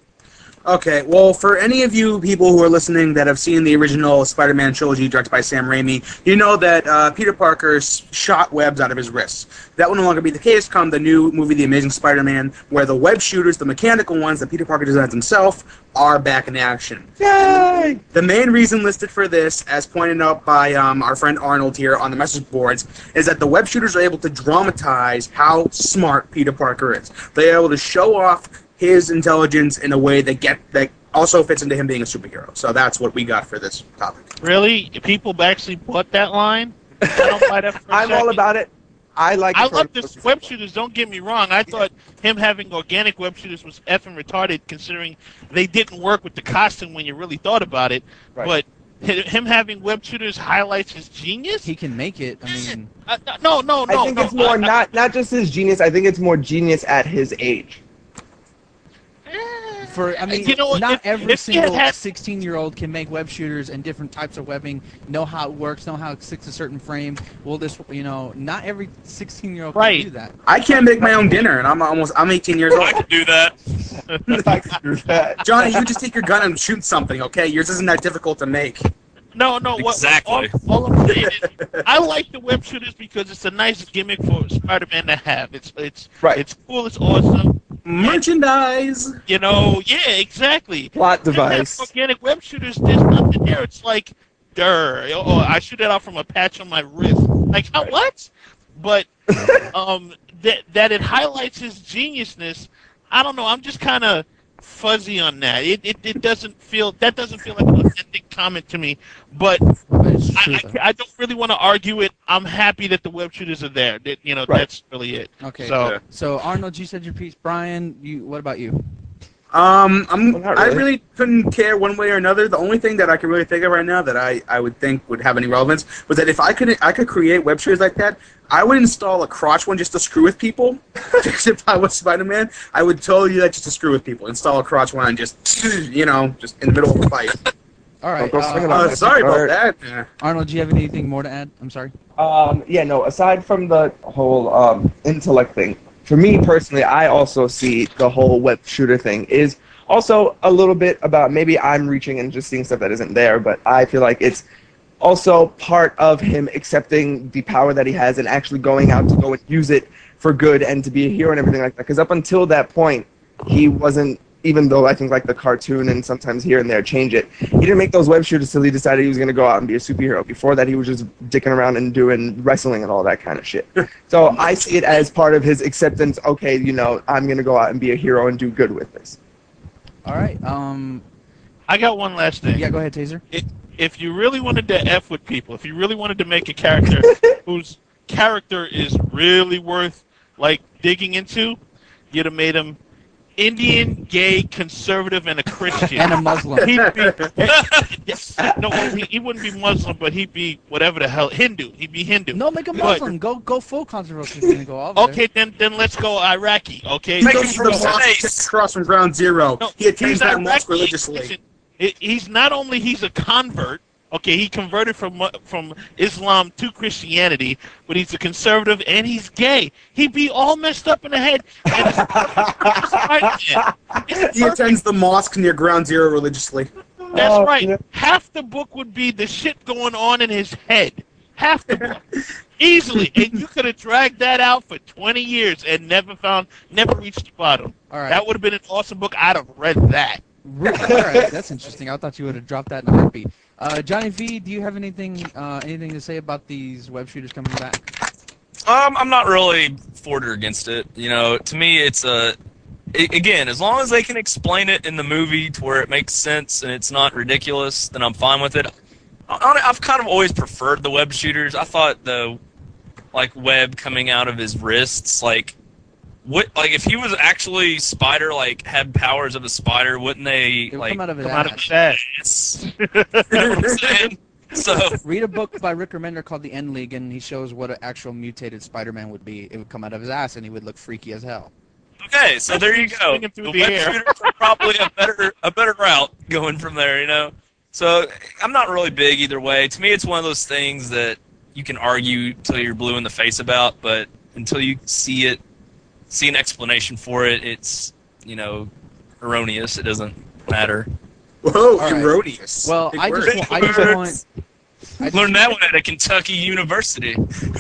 Speaker 3: Okay, well, for any of you people who are listening that have seen the original Spider-Man trilogy directed by Sam Raimi, you know that uh, Peter Parker s- shot webs out of his wrists. That will no longer be the case come the new movie, The Amazing Spider-Man, where the web shooters, the mechanical ones that Peter Parker designs himself, are back in action.
Speaker 1: Yay!
Speaker 3: The main reason listed for this, as pointed out by um, our friend Arnold here on the message boards, is that the web shooters are able to dramatize how smart Peter Parker is. They're able to show off his intelligence in a way that get that also fits into him being a superhero. So that's what we got for this topic.
Speaker 5: Really? People actually bought that line? I don't buy that for a
Speaker 1: I'm all
Speaker 5: second.
Speaker 1: about it. I like.
Speaker 5: I
Speaker 1: it for-
Speaker 5: love this web shooters, don't get me wrong. I thought him having organic web shooters was effing retarded, considering they didn't work with the costume when you really thought about it.
Speaker 1: Right.
Speaker 5: But hi- him having web shooters highlights his genius?
Speaker 2: He can make it. I mean,
Speaker 5: Uh, no, no, no.
Speaker 1: I think
Speaker 5: no.
Speaker 1: it's more
Speaker 5: I-
Speaker 1: not not just his genius. I think it's more genius at his age.
Speaker 5: I-
Speaker 2: for I mean,
Speaker 5: you know,
Speaker 2: not
Speaker 5: if,
Speaker 2: every
Speaker 5: if he had
Speaker 2: single
Speaker 5: had
Speaker 2: sixteen-year-old can make web shooters and different types of webbing, know how it works, know how it sticks to certain frames. Well, this, you know, not every sixteen-year-old
Speaker 5: Right.
Speaker 2: can do that.
Speaker 3: I can't make my own dinner, and I'm almost I'm eighteen years
Speaker 4: I
Speaker 3: old.
Speaker 4: could do that.
Speaker 1: I can do that.
Speaker 3: Johnny, you just take your gun and shoot something, okay? Yours isn't that difficult to make.
Speaker 5: No, no. What,
Speaker 4: Exactly.
Speaker 5: All, all I'm saying is, I like the web shooters because it's a nice gimmick for Spider-Man to have. It's it's
Speaker 1: Right.
Speaker 5: it's cool. It's awesome.
Speaker 3: Merchandise.
Speaker 5: You know, yeah, exactly.
Speaker 1: Plot
Speaker 5: Then that
Speaker 1: device.
Speaker 5: Organic web shooters, there's nothing there. It's like, durr. Oh, I shoot it out from a patch on my wrist. Like, how, what? But um, that that it highlights his geniusness. I don't know. I'm just kind of fuzzy on that. It, it it doesn't feel that doesn't feel like an authentic comment to me. But
Speaker 2: But it's true.
Speaker 5: I,
Speaker 2: though.
Speaker 5: I, I don't really want to argue it. I'm happy that the web shooters are there. That, you know,
Speaker 1: Right.
Speaker 5: that's really it.
Speaker 2: Okay.
Speaker 5: So
Speaker 2: So Arnold, you said your piece. Brian, you. What about you?
Speaker 3: Um, I'm,
Speaker 1: Well, not
Speaker 3: I
Speaker 1: really.
Speaker 3: really couldn't care one way or another. The only thing that I can really think of right now that I, I would think would have any relevance was that if I could I could create web shooters like that, I would install a crotch one just to screw with people. Just if I was Spider-Man, I would totally do that just to screw with people. Install a crotch one and just, you know, just in the middle of a fight.
Speaker 2: All right.
Speaker 1: Don't go swinging
Speaker 2: Uh,
Speaker 1: on
Speaker 3: Uh, sorry about
Speaker 1: Alright.
Speaker 3: that. Yeah.
Speaker 2: Arnold, do you have anything more to add? I'm sorry.
Speaker 1: Um, yeah, no, aside from the whole um, intellect thing, for me personally, I also see the whole web shooter thing is also a little bit about maybe I'm reaching and just seeing stuff that isn't there, but I feel like it's also part of him accepting the power that he has and actually going out to go and use it for good and to be a hero and everything like that. Because up until that point, he wasn't, even though I think like the cartoon and sometimes here and there change it, he didn't make those web shooters till he decided he was going to go out and be a superhero. Before that, he was just dicking around and doing wrestling and all that kind of shit. So I see it as part of his acceptance, okay, you know, I'm going to go out and be a hero and do good with this.
Speaker 2: All right. Um.
Speaker 5: I got one last thing.
Speaker 2: Yeah. Go ahead, Taser.
Speaker 5: It, if you really wanted to F with people, if you really wanted to make a character whose character is really worth, like, digging into, you'd have made him Indian, gay, conservative, and a Christian.
Speaker 2: And a Muslim.
Speaker 5: He'd be, yes, no, he, he wouldn't be Muslim, but he'd be whatever the hell, Hindu. He'd be Hindu.
Speaker 2: No, make a
Speaker 5: But-
Speaker 2: Muslim. Go go full controversy. If you're gonna go all there.
Speaker 5: Okay, then then let's go Iraqi. Okay,
Speaker 4: Make
Speaker 3: He
Speaker 4: him
Speaker 3: goes to
Speaker 4: from
Speaker 3: the mosque
Speaker 4: space.
Speaker 3: across from Ground Zero.
Speaker 5: No,
Speaker 3: He attends
Speaker 5: he's
Speaker 3: that mosque
Speaker 5: Iraqi.
Speaker 3: religiously.
Speaker 5: Listen, he- he's not only he's a convert. Okay, he converted from mu- from Islam to Christianity, but he's a conservative and he's gay. He'd be all messed up in the head. And it's, Spider-Man. It's
Speaker 3: He
Speaker 5: perfect.
Speaker 3: attends the mosque near Ground Zero religiously.
Speaker 5: That's
Speaker 1: Oh,
Speaker 5: right.
Speaker 1: yeah.
Speaker 5: Half the book would be the shit going on in his head. Half the book. Easily. And you could have dragged that out for twenty years and never found, never reached the bottom.
Speaker 2: All right.
Speaker 5: That would have been an awesome book. I'd have read that.
Speaker 2: Re- all right. That's interesting. I thought you would have dropped that in a heartbeat. Uh, Johnny V, do you have anything uh, anything to say about these web shooters coming back?
Speaker 4: Um, I'm not really for it or against it. You know, to me, it's a I again, as long as they can explain it in the movie to where it makes sense and it's not ridiculous, then I'm fine with it. I, I've kind of always preferred the web shooters. I thought the like web coming out of his wrists, like what, like if he was actually Spider, like had powers of a spider, wouldn't they
Speaker 2: It would
Speaker 4: like?
Speaker 2: come out of his
Speaker 5: Come out of
Speaker 2: ass.
Speaker 5: his ass.
Speaker 4: Yes. You know what I'm saying? So
Speaker 2: Read a book by Rick Remender called The End League, and he shows what an actual mutated Spider-Man would be. It would come out of his ass, and he would look freaky as hell.
Speaker 4: okay, so there you go.
Speaker 5: Swinging through
Speaker 4: The
Speaker 5: the
Speaker 4: web
Speaker 5: air.
Speaker 4: shooters are probably a better a better route going from there, you know. So I'm not really big either way. To me, it's one of those things that you can argue till you're blue in the face about, but until you see it, see an explanation for it, it's you know erroneous. It doesn't matter.
Speaker 3: Whoa,
Speaker 2: right.
Speaker 3: erroneous.
Speaker 2: Well,
Speaker 3: Big
Speaker 2: I
Speaker 3: word.
Speaker 2: just, wa- I just want. I just-
Speaker 4: Learned that one at a Kentucky university.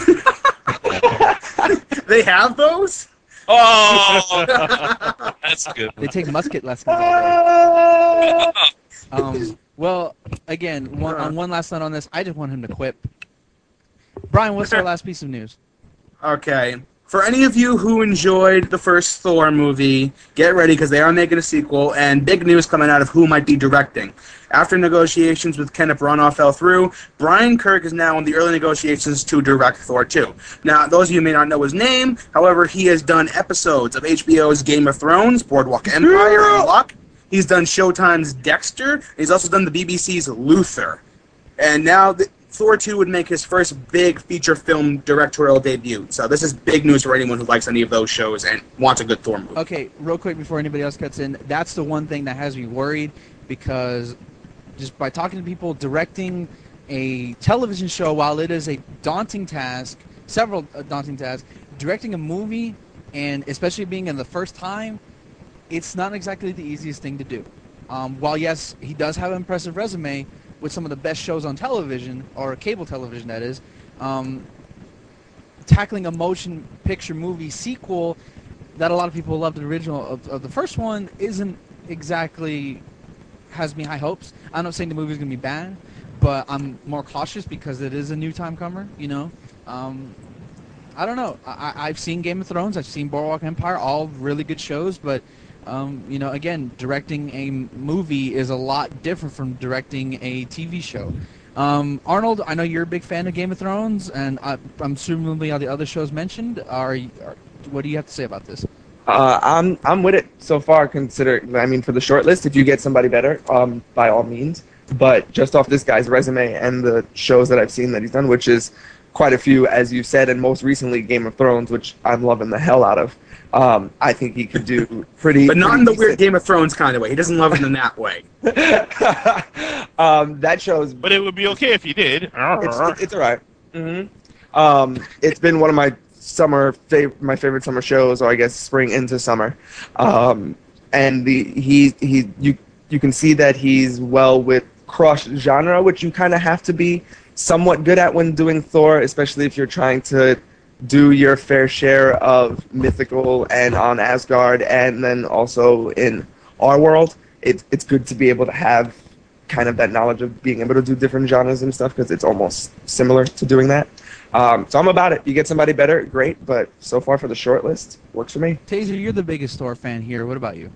Speaker 3: They have those?
Speaker 4: Oh, that's good.
Speaker 2: They take musket lessons all day.
Speaker 1: Uh,
Speaker 2: Um, well, again, one, on one last note on this, I just want him to quit. Brian, what's our last piece of news?
Speaker 3: Okay. For any of you who enjoyed the first Thor movie, get ready because they are making a sequel, and big news coming out of who might be directing. After negotiations with Kenneth Branagh fell through, Brian Kirk is now in the early negotiations to direct Thor two. Now, those of you may not know his name, however, he has done episodes of H B O's Game of Thrones, Boardwalk Empire, and Luck. He's done Showtime's Dexter, and he's also done the B B C's Luther. And now the, Thor two would make his first big feature film directorial debut. So this is big news for anyone who likes any of those shows and wants a good Thor movie.
Speaker 2: Okay, real quick before anybody else cuts in, that's the one thing that has me worried because just by talking to people, directing a television show, while it is a daunting task, several uh, daunting tasks, directing a movie, and especially being in the first time, it's not exactly the easiest thing to do. Um, while yes, he does have an impressive resume with some of the best shows on television, or cable television that is, um, tackling a motion picture movie sequel that a lot of people loved the original of, of the first one isn't exactly has me high hopes. I'm not saying the movie's gonna be bad, but I'm more cautious because it is a new time comer, you know. Um, I don't know. I, I've seen Game of Thrones. I've seen Boardwalk Empire. All really good shows, but um, you know, again, directing a movie is a lot different from directing a T V show. Um, Arnold, I know you're a big fan of Game of Thrones, and I, I'm assuming all the other shows mentioned. Are, are what do you have to say about this?
Speaker 1: Uh, I'm I'm with it so far. Consider, I mean, for the short list, if you get somebody better, um, by all means. But just off this guy's resume and the shows that I've seen that he's done, which is quite a few, as you said, and most recently Game of Thrones, which I'm loving the hell out of. Um, I think he could do pretty.
Speaker 3: But not
Speaker 1: pretty
Speaker 3: in the
Speaker 1: decent.
Speaker 3: weird Game of Thrones kind of way. He doesn't love it in that way.
Speaker 1: um, that shows.
Speaker 5: But it would be okay if you did.
Speaker 1: It's, it's all right. Mm-hmm. Um, it's been one of my summer fav- my favorite summer shows, or I guess spring into summer. Um, and the he he you you can see that he's well with cross genre, which you kind of have to be somewhat good at when doing Thor, especially if you're trying to do your fair share of mythical and on Asgard, and then also in our world. It's it's good to be able to have kind of that knowledge of being able to do different genres and stuff, because it's almost similar to doing that. Um, so I'm about it. You get somebody better, great. But so far for the short list, works for me.
Speaker 2: Taser, you're the biggest Thor fan here. What about you?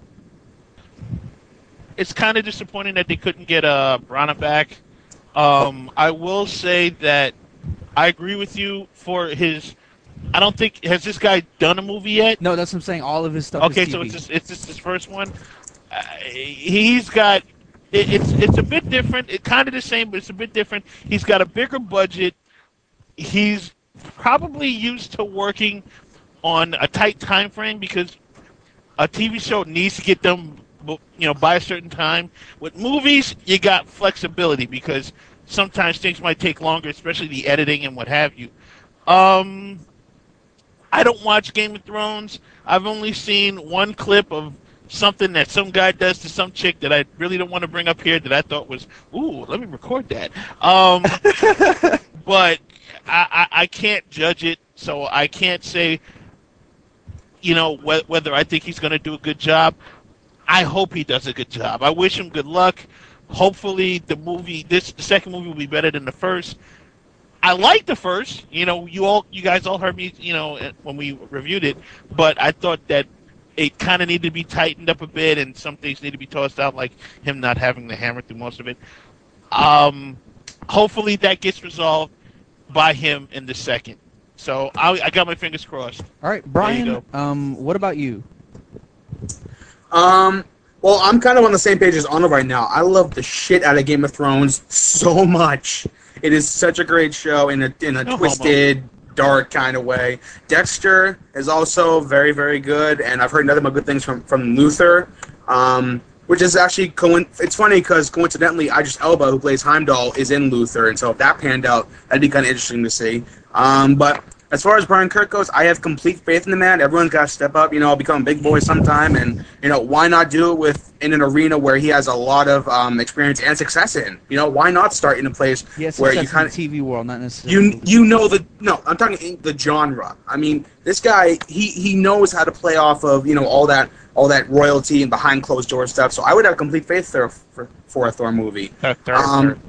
Speaker 5: It's kind of disappointing that they couldn't get uh, Brana back. Um, I will say that I agree with you for his. I don't think has this guy done a movie yet.
Speaker 2: No, that's what I'm saying. All of his stuff.
Speaker 5: Okay,
Speaker 2: is T V.
Speaker 5: so it's just it's just his first one. Uh, he's got it, it's it's a bit different. It's kind of the same, but it's a bit different. He's got a bigger budget. He's probably used to working on a tight time frame because a T V show needs to get them, you know, by a certain time. With movies, you got flexibility because sometimes things might take longer, especially the editing and what have you. Um, I don't watch Game of Thrones. I've only seen one clip of something that some guy does to some chick that I really don't want to bring up here that I thought was, ooh, let me record that. Um, but I, I, I can't judge it, so I can't say, you know, wh- whether I think he's going to do a good job. I hope he does a good job. I wish him good luck. Hopefully the movie, this the second movie will be better than the first. I like the first, you know, you all, you guys all heard me, you know, when we reviewed it, but I thought that it kind of needed to be tightened up a bit, and some things need to be tossed out, like him not having the hammer through most of it. Um, hopefully that gets resolved by him in the second. So I, I got my fingers crossed.
Speaker 2: All right, Brian. Um, what about you?
Speaker 3: Um, well, I'm kind of on the same page as Arnold right now. I love the shit out of Game of Thrones so much. It is such a great show in a in a
Speaker 5: No
Speaker 3: twisted, dark kind of way. Dexter is also very, very good, and I've heard nothing but good things from, from Luther, um, which is actually, co- it's funny because coincidentally, Idris Elba, who plays Heimdall, is in Luther, and so if that panned out, that'd be kind of interesting to see. Um, but as far as Brian Kirk goes, I have complete faith in the man. Everyone's got to step up, you know, become a big boy sometime, and, you know, why not do it with in an arena where he has a lot of um, experience and success in? You know, why not start in a place
Speaker 2: Yes,
Speaker 3: where
Speaker 2: where
Speaker 3: you kind of
Speaker 2: T V world, not necessarily.
Speaker 3: you you know the no, I'm talking in the genre. I mean, this guy he he knows how to play off of, you know, all that all that royalty and behind closed door stuff. So I would have complete faith there for, for a Thor movie. Um,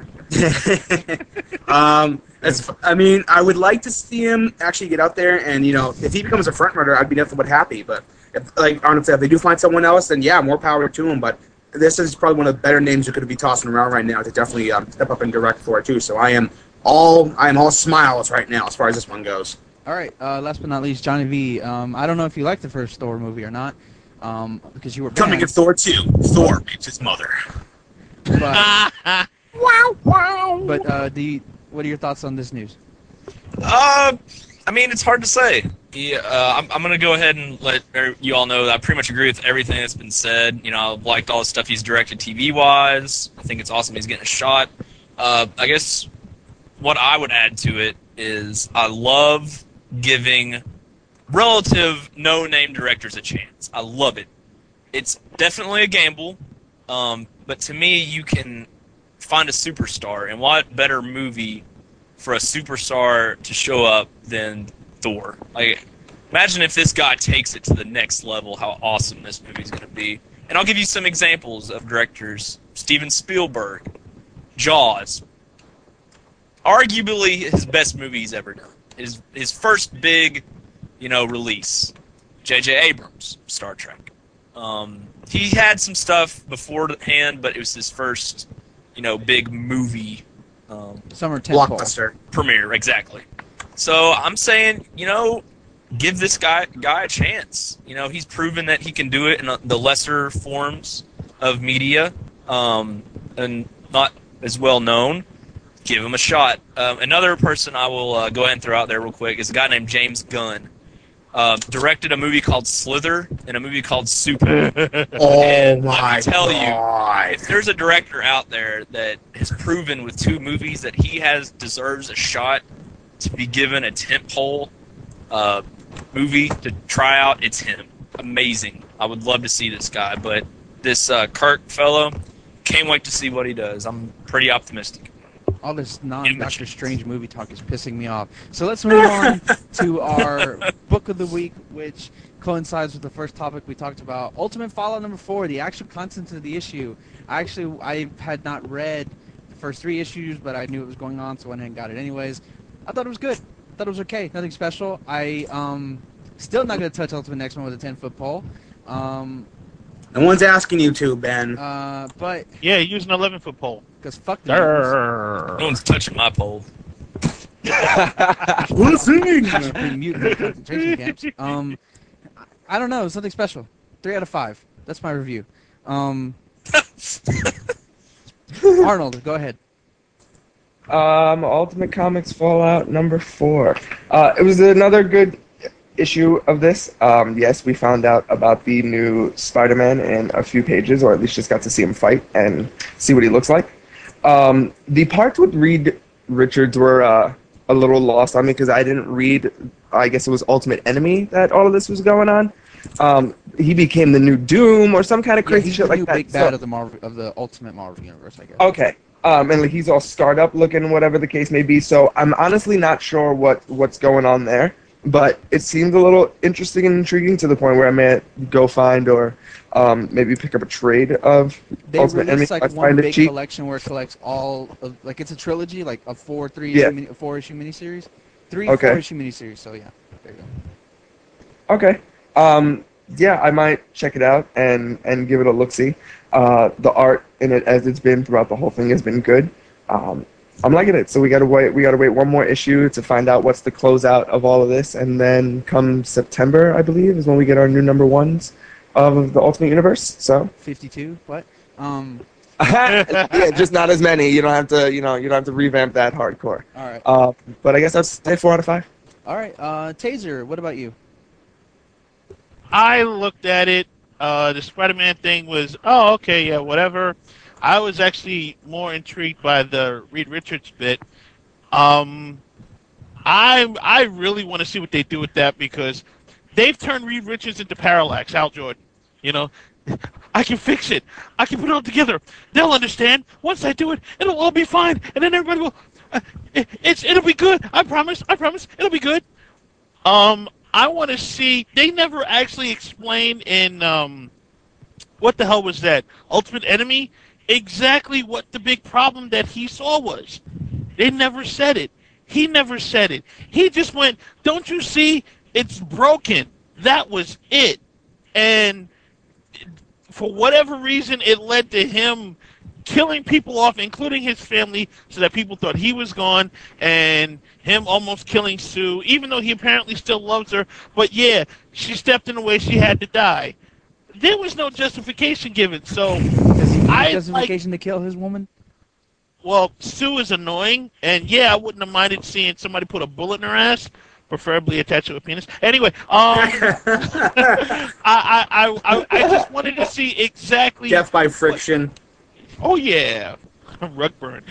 Speaker 3: um, as, I mean, I would like to see him actually get out there, and, you know, if he becomes a front runner, I'd be nothing but happy. But if, like Arnold said, if they do find someone else, then yeah, more power to him. But this is probably one of the better names you could be tossing around right now to definitely um, step up and direct Thor too. So I am all I am all smiles right now as far as this one goes.
Speaker 2: All right. Uh, last but not least, Johnny V. Um, I don't know if you liked the first Thor movie or not, um, because you were
Speaker 3: Coming in
Speaker 2: banned,
Speaker 3: Thor two, Thor rapes his mother.
Speaker 2: But,
Speaker 3: Wow, wow.
Speaker 2: but uh, do you, what are your thoughts on this news?
Speaker 4: Uh, I mean, it's hard to say. Yeah, uh, I'm, I'm going to go ahead and let you all know that I pretty much agree with everything that's been said. You know, I've liked all the stuff he's directed T V-wise. I think it's awesome he's getting a shot. Uh, I guess what I would add to it is I love giving relative no-name directors a chance. I love it. It's definitely a gamble, um, but to me, you can find a superstar, and what better movie for a superstar to show up than Thor? Like, imagine if this guy takes it to the next level, how awesome this movie's going to be. And I'll give you some examples of directors. Steven Spielberg, Jaws, arguably his best movie he's ever done. His his first big, you know, release. J J Abrams, Star Trek. Um, he had some stuff beforehand, but it was his first, you know, big movie um,
Speaker 2: Summer tentpole.
Speaker 3: Blockbuster.
Speaker 4: premiere, exactly. So I'm saying, you know, give this guy guy a chance. You know, he's proven that he can do it in a, the lesser forms of media, um, and not as well known. Give him a shot. Um, another person I will uh, go ahead and throw out there real quick is a guy named James Gunn. Uh, directed a movie called Slither and a movie called Super.
Speaker 3: Oh
Speaker 4: and
Speaker 3: my
Speaker 4: let me tell
Speaker 3: God.
Speaker 4: you, if there's a director out there that has proven with two movies that he has deserves a shot to be given a tentpole uh, movie to try out, it's him. Amazing. I would love to see this guy, but this uh, Kirk fellow, can't wait to see what he does. I'm pretty optimistic.
Speaker 2: All this non-Doctor Strange movie talk is pissing me off. So let's move on to our book of the week, which coincides with the first topic we talked about. Ultimate Fallout number four, the actual content of the issue. I actually, I had not read the first three issues, but I knew it was going on, so I went ahead and got it anyways. I thought it was good. I thought it was okay. Nothing special. I, um, still not going to touch Ultimate X-Men with a ten-foot pole. Um...
Speaker 3: No one's asking you to, Ben.
Speaker 2: Uh, but...
Speaker 5: Yeah, use an eleven-foot pole.
Speaker 2: Because fuck the
Speaker 4: No one's touching my pole.
Speaker 2: Being mutant in concentration camps. Um, I don't know. Something special. Three out of five. That's my review. Um, Arnold, go ahead.
Speaker 1: Um, Ultimate Comics Fallout number four. Uh, it was another good issue of this. Um, yes, we found out about the new Spider-Man in a few pages, or at least just got to see him fight and see what he looks like. Um, the parts with Reed Richards were uh, a little lost on me because I didn't read, I guess it was Ultimate Enemy that all of this was going on. Um, he became the new Doom or some kind of
Speaker 2: Yeah,
Speaker 1: crazy
Speaker 2: he's
Speaker 1: shit
Speaker 2: the
Speaker 1: like
Speaker 2: new
Speaker 1: that.
Speaker 2: big bad
Speaker 1: So-
Speaker 2: of the Marvel, of the Ultimate Marvel universe, I guess.
Speaker 1: Okay. Um, and like, he's all scarred up looking, whatever the case may be. So I'm honestly not sure what, what's going on there. But it seemed a little interesting and intriguing to the point where I may go find or um, maybe pick up a trade of
Speaker 2: They
Speaker 1: Ultimate Enemy.
Speaker 2: released like
Speaker 1: I
Speaker 2: one
Speaker 1: find it
Speaker 2: big
Speaker 1: cheap.
Speaker 2: collection where it collects all of, like it's a trilogy, like a four, three,
Speaker 1: Yeah.
Speaker 2: issue mini, four issue miniseries, three,
Speaker 1: Okay.
Speaker 2: four issue miniseries. So yeah, there you go.
Speaker 1: Okay. Um, yeah, I might check it out and, and give it a look-see. Uh, the art in it, as it's been throughout the whole thing, has been good. Um, I'm liking it. So we gotta wait. We gotta wait one more issue to find out what's the closeout of all of this, and then come September, I believe, is when we get our new number ones of the Ultimate Universe. So
Speaker 2: fifty-two. What? Um.
Speaker 1: yeah, just not as many. You don't have to, you know, you don't have to revamp that hardcore.
Speaker 2: All right.
Speaker 1: Uh, but I guess that's say four out of five.
Speaker 2: All right. Uh, Taser. What about you?
Speaker 5: I looked at it. Uh, the Spider-Man thing was, oh, okay, yeah, whatever. I was actually more intrigued by the Reed Richards bit. Um, I I really want to see what they do with that because they've turned Reed Richards into Parallax, Al Jordan. You know, I can fix it. I can put it all together. They'll understand. Once I do it, it'll all be fine, and then everybody will. Uh, it, it's it'll be good. I promise. I promise. It'll be good. Um, I want to see. They never actually explained in um, what the hell was that? Ultimate Enemy. Exactly what the big problem that he saw was. They never said it. He never said it. He just went, don't you see? It's broken. That was it. And for whatever reason, it led to him killing people off, including his family, so that people thought he was gone, and him almost killing Sue, even though he apparently still loves her. But yeah, she stepped in the way, she had to die. There was no justification given, so
Speaker 2: Does he need
Speaker 5: I,
Speaker 2: justification to kill his woman?
Speaker 5: well, Sue is annoying, and yeah, I wouldn't have minded seeing somebody put a bullet in her ass, preferably attached to a penis. Anyway, um, I, I, I, I, I just wanted to see exactly.
Speaker 3: Death by friction.
Speaker 5: Oh yeah, rug burn.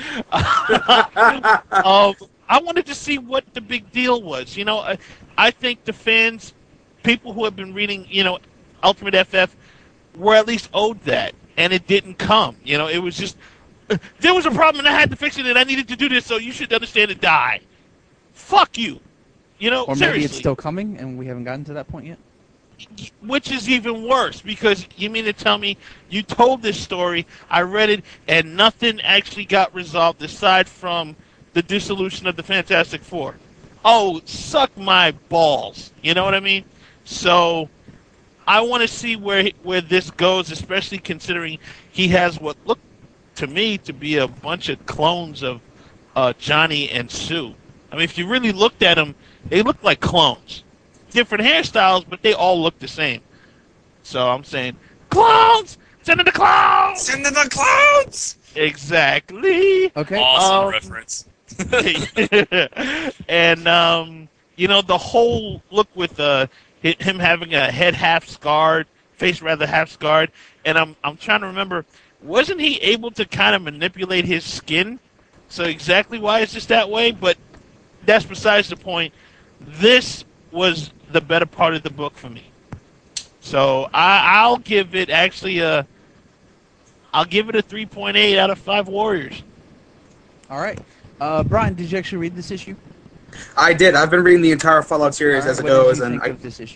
Speaker 5: um, I wanted to see what the big deal was. You know, I, I think the fans, people who have been reading, you know, Ultimate F F, were at least owed that, and it didn't come. You know, it was just uh, there was a problem, and I had to fix it, and I needed to do this, so you should understand and die. Fuck you. You know,
Speaker 2: Or
Speaker 5: seriously.
Speaker 2: maybe it's still coming, and we haven't gotten to that point yet.
Speaker 5: Which is even worse, because you mean to tell me you told this story, I read it, and nothing actually got resolved aside from the dissolution of the Fantastic Four. Oh, suck my balls. You know what I mean? So I want to see where where this goes, especially considering he has what looked to me to be a bunch of clones of uh, Johnny and Sue. I mean, if you really looked at them, they look like clones. different hairstyles, but they all look the same. So I'm saying, clowns! Send in the clowns!
Speaker 4: Send in the clowns!
Speaker 5: Exactly.
Speaker 2: Okay.
Speaker 4: Awesome
Speaker 5: Um,
Speaker 4: reference.
Speaker 5: And um, you know, the whole look with uh, hi- him having a head half scarred, face rather half scarred, and I'm I'm trying to remember, wasn't he able to kind of manipulate his skin? So exactly why it's just that way, but that's besides the point. This was the better part of the book for me. So I, I'll give it actually a, I'll give it a three point eight out of five Warriors.
Speaker 2: All right. Uh, Brian, did you actually read this issue?
Speaker 3: I did. I've been reading the entire Fallout series
Speaker 2: All right,
Speaker 3: as it
Speaker 2: what
Speaker 3: goes,
Speaker 2: did you
Speaker 3: and
Speaker 2: think
Speaker 3: I,
Speaker 2: of this issue?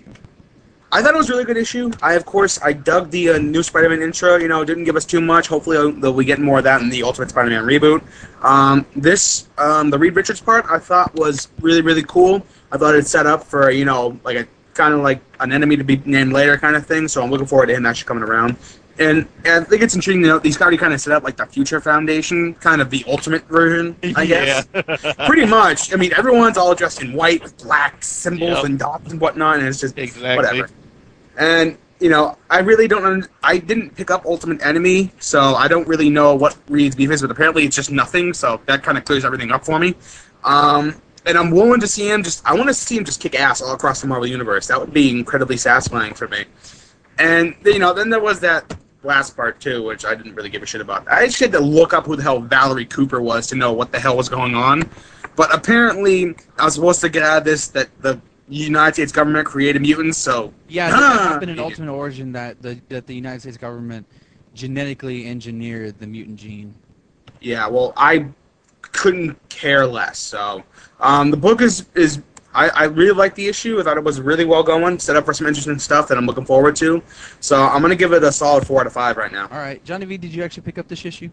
Speaker 3: I thought it was a really good issue. I, of course, I dug the uh, new Spider-Man intro. You know, it didn't give us too much. Hopefully, uh, they'll we get more of that in the Ultimate Spider-Man reboot. Um, this, um, the Reed Richards part, I thought was really, really cool. I thought it set up for, you know, like a kind of like an enemy to be named later kind of thing. So I'm looking forward to him actually coming around. And, and I think it's intriguing to note he's already kind of set up like the Future Foundation, kind of the ultimate version, I guess.
Speaker 5: Yeah.
Speaker 3: Pretty much. I mean, everyone's all dressed in white with black symbols
Speaker 5: Yep.
Speaker 3: and dots and whatnot, and it's just
Speaker 5: Exactly.
Speaker 3: whatever. And, you know, I really don't un- I didn't pick up Ultimate Enemy, so I don't really know what Reed's beef is, but apparently it's just nothing, so that kind of clears everything up for me. Um, and I'm willing to see him just, I want to see him just kick ass all across the Marvel Universe. That would be incredibly satisfying for me. And, you know, then there was that last part, too, which I didn't really give a shit about. I just had to look up who the hell Valerie Cooper was to know what the hell was going on. But apparently, I was supposed to get out of this that the United States government created mutants, so...
Speaker 2: Yeah,
Speaker 3: Ah!
Speaker 2: that happened in Ultimate Origin that the that the United States government genetically engineered the mutant gene.
Speaker 3: Yeah, well, I couldn't care less. So, um, the book is is I, I really like the issue. I thought it was really well going, set up for some interesting stuff that I'm looking forward to. So I'm gonna give it a solid four out of five right now.
Speaker 2: All right, Johnny V, did you actually pick up this issue?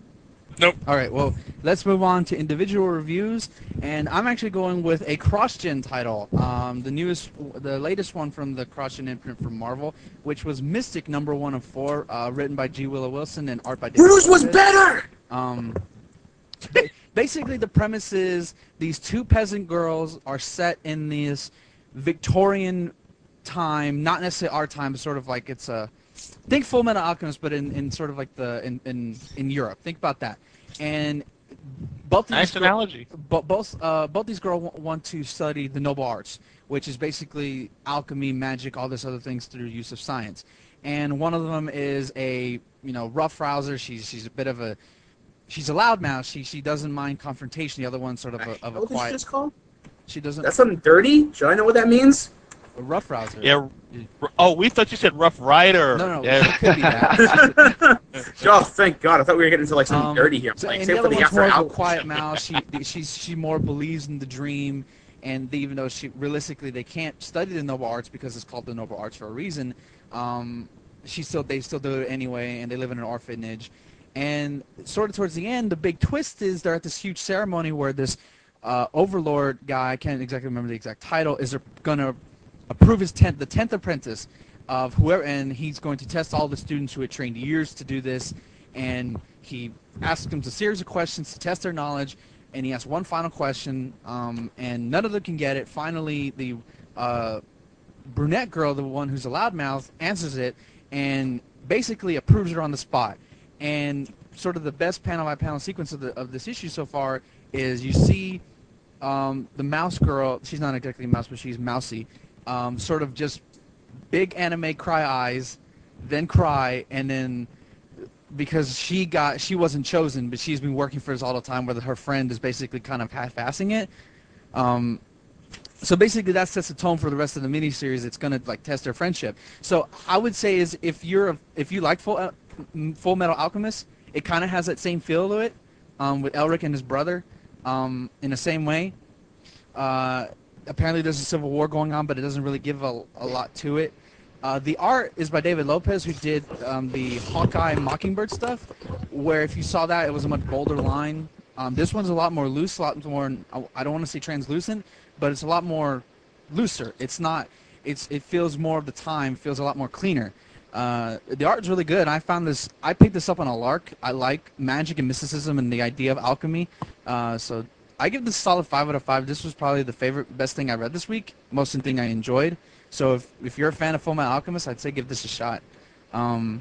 Speaker 4: Nope.
Speaker 2: All right, well, let's move on to individual reviews, and I'm actually going with a cross-gen title, um, the newest, the latest one from the cross-gen imprint from Marvel, which was Mystic number one of four, uh, written by G. Willow Wilson and art by David
Speaker 3: Bruce was
Speaker 2: Lopez.
Speaker 3: better.
Speaker 2: Um, ba- basically, the premise is these two peasant girls are set in this Victorian time, not necessarily our time, but sort of like it's a think Full Metal Alchemist, but in, in sort of like the in, in in Europe. Think about that. And both these
Speaker 5: Nice
Speaker 2: girl-
Speaker 5: analogy.
Speaker 2: bo- both uh, both these girls w- want to study the noble arts, which is basically alchemy, magic, all this other things through use of science. And one of them is a you know rough rouser. She's she's a bit of a she's a loudmouth. She she doesn't mind confrontation. The other one's sort of a, of a
Speaker 3: What was
Speaker 2: quiet.
Speaker 3: this called?
Speaker 2: She doesn't
Speaker 3: That's something dirty. Should I know what that means?
Speaker 2: a rough rouser.
Speaker 5: Yeah. r- Oh, we thought you said Rough Rider.
Speaker 2: No, no,
Speaker 5: Yeah.
Speaker 2: it could be that.
Speaker 3: Oh, thank God! I thought we were getting into like something
Speaker 2: Um,
Speaker 3: dirty here.
Speaker 2: So,
Speaker 3: Like,
Speaker 2: and
Speaker 3: save
Speaker 2: the
Speaker 3: for
Speaker 2: other
Speaker 3: the
Speaker 2: one's
Speaker 3: after
Speaker 2: more of a
Speaker 3: hours.
Speaker 2: quiet mouse. She she's she more believes in the dream, and they, even though she realistically they can't study the noble arts because it's called the noble arts for a reason, um, she still they still do it anyway, and they live in an orphanage. And sort of towards the end, the big twist is they're at this huge ceremony where this uh, overlord guy, I can't exactly remember the exact title, is gonna approve his tenth, the tenth apprentice of whoever, and he's going to test all the students who had trained years to do this, and he asks them a series of questions to test their knowledge, and he asks one final question, um, and none of them can get it. Finally, the uh, brunette girl, the one who's a loudmouth, answers it, and basically approves her on the spot. And sort of the best panel-by-panel sequence of the of this issue so far is you see um, the mouse girl. She's not exactly a mouse, but she's mousy. Um, sort of just big anime cry eyes, then cry, and then because she got she wasn't chosen, but she's been working for us all the time, where her friend is basically kind of half-assing it. Um, so basically, that sets the tone for the rest of the miniseries. It's gonna like test their friendship. So I would say is if you're a, if you like Full uh, Full Metal Alchemist, it kind of has that same feel to it, um, with Elric and his brother, um, in the same way. Uh, apparently there's a civil war going on, but it doesn't really give a, a lot to it. Uh, the art is by David Lopez, who did um, the Hawkeye Mockingbird stuff, where if you saw that, it was a much bolder line. Um, this one's a lot more loose, a lot more, I don't want to say translucent, but it's a lot more looser. It's not, it's it feels more of the time, feels a lot more cleaner. Uh, the art is really good. I found this, I picked this up on a lark. I like magic and mysticism and the idea of alchemy, uh, so I give this a solid five out of five. This was probably the favorite, best thing I read this week. Most thing I enjoyed. So if if you're a fan of Fullmetal Alchemist, I'd say give this a shot. Um,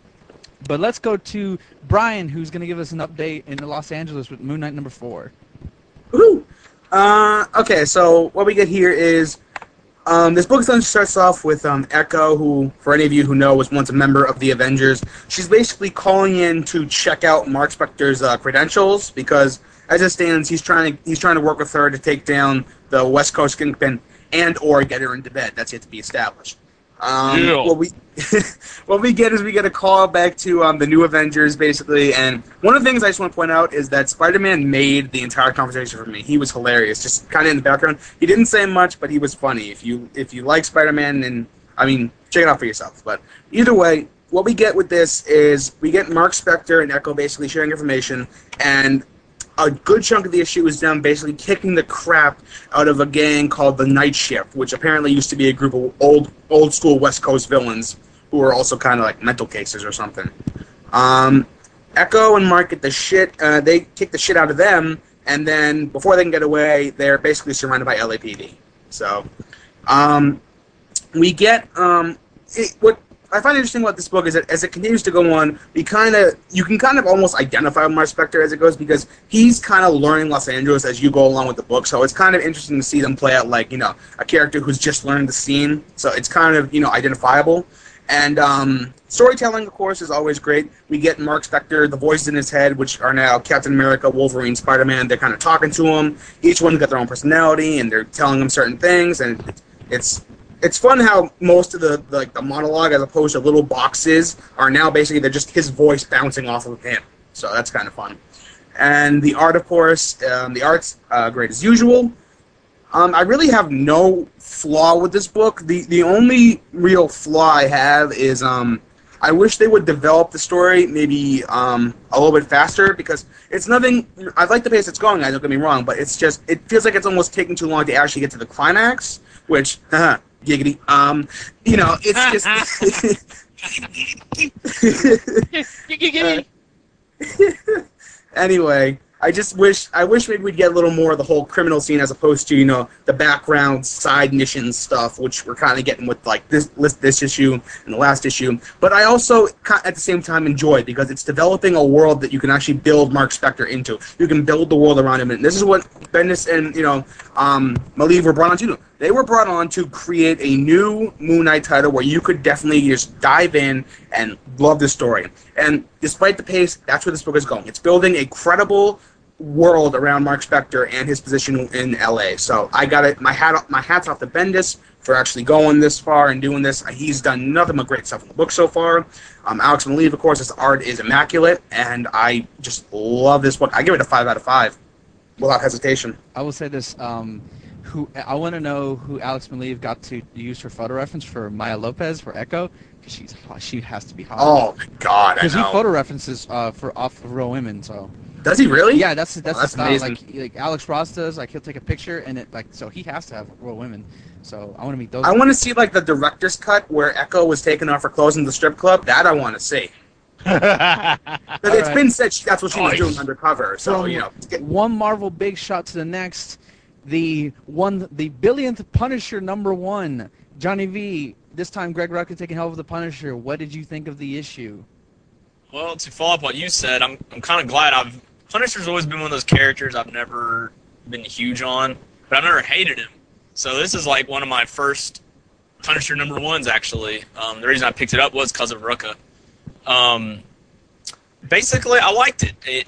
Speaker 2: but let's go to Brian, who's going to give us an update in Los Angeles with Moon Knight number four.
Speaker 3: Woohoo! Uh, okay, so what we get here is um, this book starts off with um, Echo, who, for any of you who know, was once a member of the Avengers. She's basically calling in to check out Mark Spector's uh, credentials because, as it stands, he's trying to he's trying to work with her to take down the West Coast Kingpin and or get her into bed. That's yet to be established. Um,
Speaker 5: Yeah.
Speaker 3: What we what we get is we get a call back to um, the new Avengers, basically. And one of the things I just want to point out is that Spider-Man made the entire conversation for me. He was hilarious, just kind of in the background. He didn't say much, but he was funny. If you if you like Spider-Man, and I mean, check it out for yourself. But either way, what we get with this is we get Mark Spector and Echo basically sharing information, and a good chunk of the issue is them basically kicking the crap out of a gang called the Night Shift, which apparently used to be a group of old old school West Coast villains who were also kind of like mental cases or something. Um, Echo and Mark get the shit, uh, they kick the shit out of them, and then before they can get away, they're basically surrounded by L A P D. So, um, we get, um, it, what I find interesting about this book is that as it continues to go on, we kind of you can kind of almost identify with Mark Spector as it goes because he's kind of learning Los Angeles as you go along with the book. So it's kind of interesting to see them play out like, you know, a character who's just learned the scene. So it's kind of, you know, identifiable. And um, storytelling, of course, is always great. We get Mark Spector, the voices in his head, which are now Captain America, Wolverine, Spider-Man. They're kind of talking to him. Each one's got their own personality, and they're telling him certain things, and it's It's fun how most of the like the monologue, as opposed to little boxes, are now basically they're just his voice bouncing off of him. So that's kind of fun. And the art, of course, um, the art's uh, great as usual. Um, I really have no flaw with this book. The the only real flaw I have is um, I wish they would develop the story maybe um, a little bit faster because it's nothing. I like the pace it's going at. Don't get me wrong, but it's just it feels like it's almost taking too long to actually get to the climax, which. Uh, Giggity. Um, you know, it's just. uh, anyway, I just wish I wish maybe we'd get a little more of the whole criminal scene as opposed to, you know, the background side missions stuff, which we're kind of getting with like this this issue and the last issue. But I also at the same time enjoy it because it's developing a world that you can actually build Mark Spector into. You can build the world around him, and this is what Bendis and you know um, Maleev were brought on to do. They were brought on to create a new Moon Knight title where you could definitely just dive in and love the story. And despite the pace, that's where this book is going. It's building a credible world around Mark Spector and his position in L A. So I got it. My hat, my hats off to Bendis for actually going this far and doing this. He's done nothing but great stuff in the book so far. Um, Alex Maleev, of course, his art is immaculate, and I just love this book. I give it a five out of five, without hesitation.
Speaker 2: I will say this. Um, who I want to know who Alex Maleev got to use her photo reference for Maya Lopez for Echo, because she's she has to be hot.
Speaker 3: Oh my God, I
Speaker 2: Because he
Speaker 3: know.
Speaker 2: photo references uh, for off of Real Women, so.
Speaker 3: Does he really?
Speaker 2: Yeah, that's that's,
Speaker 3: Oh,
Speaker 2: the
Speaker 3: that's
Speaker 2: style.
Speaker 3: amazing.
Speaker 2: Like like Alex Ross does. Like he'll take a picture and it like so he has to have Real Women. So I want to meet those.
Speaker 3: I want to see like the director's cut where Echo was taking off her clothes in the strip club. That I want to see. But it's
Speaker 2: right.
Speaker 3: been said she, that's what she was
Speaker 5: Nice.
Speaker 3: doing undercover. So
Speaker 2: From
Speaker 3: you know. get-
Speaker 2: one Marvel big shot to the next. The one, the billionth Punisher number one, Johnny V. This time, Greg Rucka taking help of the Punisher. What did you think of the issue?
Speaker 4: Well, to follow up what you said, I'm I'm kind of glad. I've Punisher's always been one of those characters I've never been huge on, but I've never hated him. So this is like one of my first Punisher number ones, actually. Um, the reason I picked it up was because of Rucka. Um, basically, I liked it. It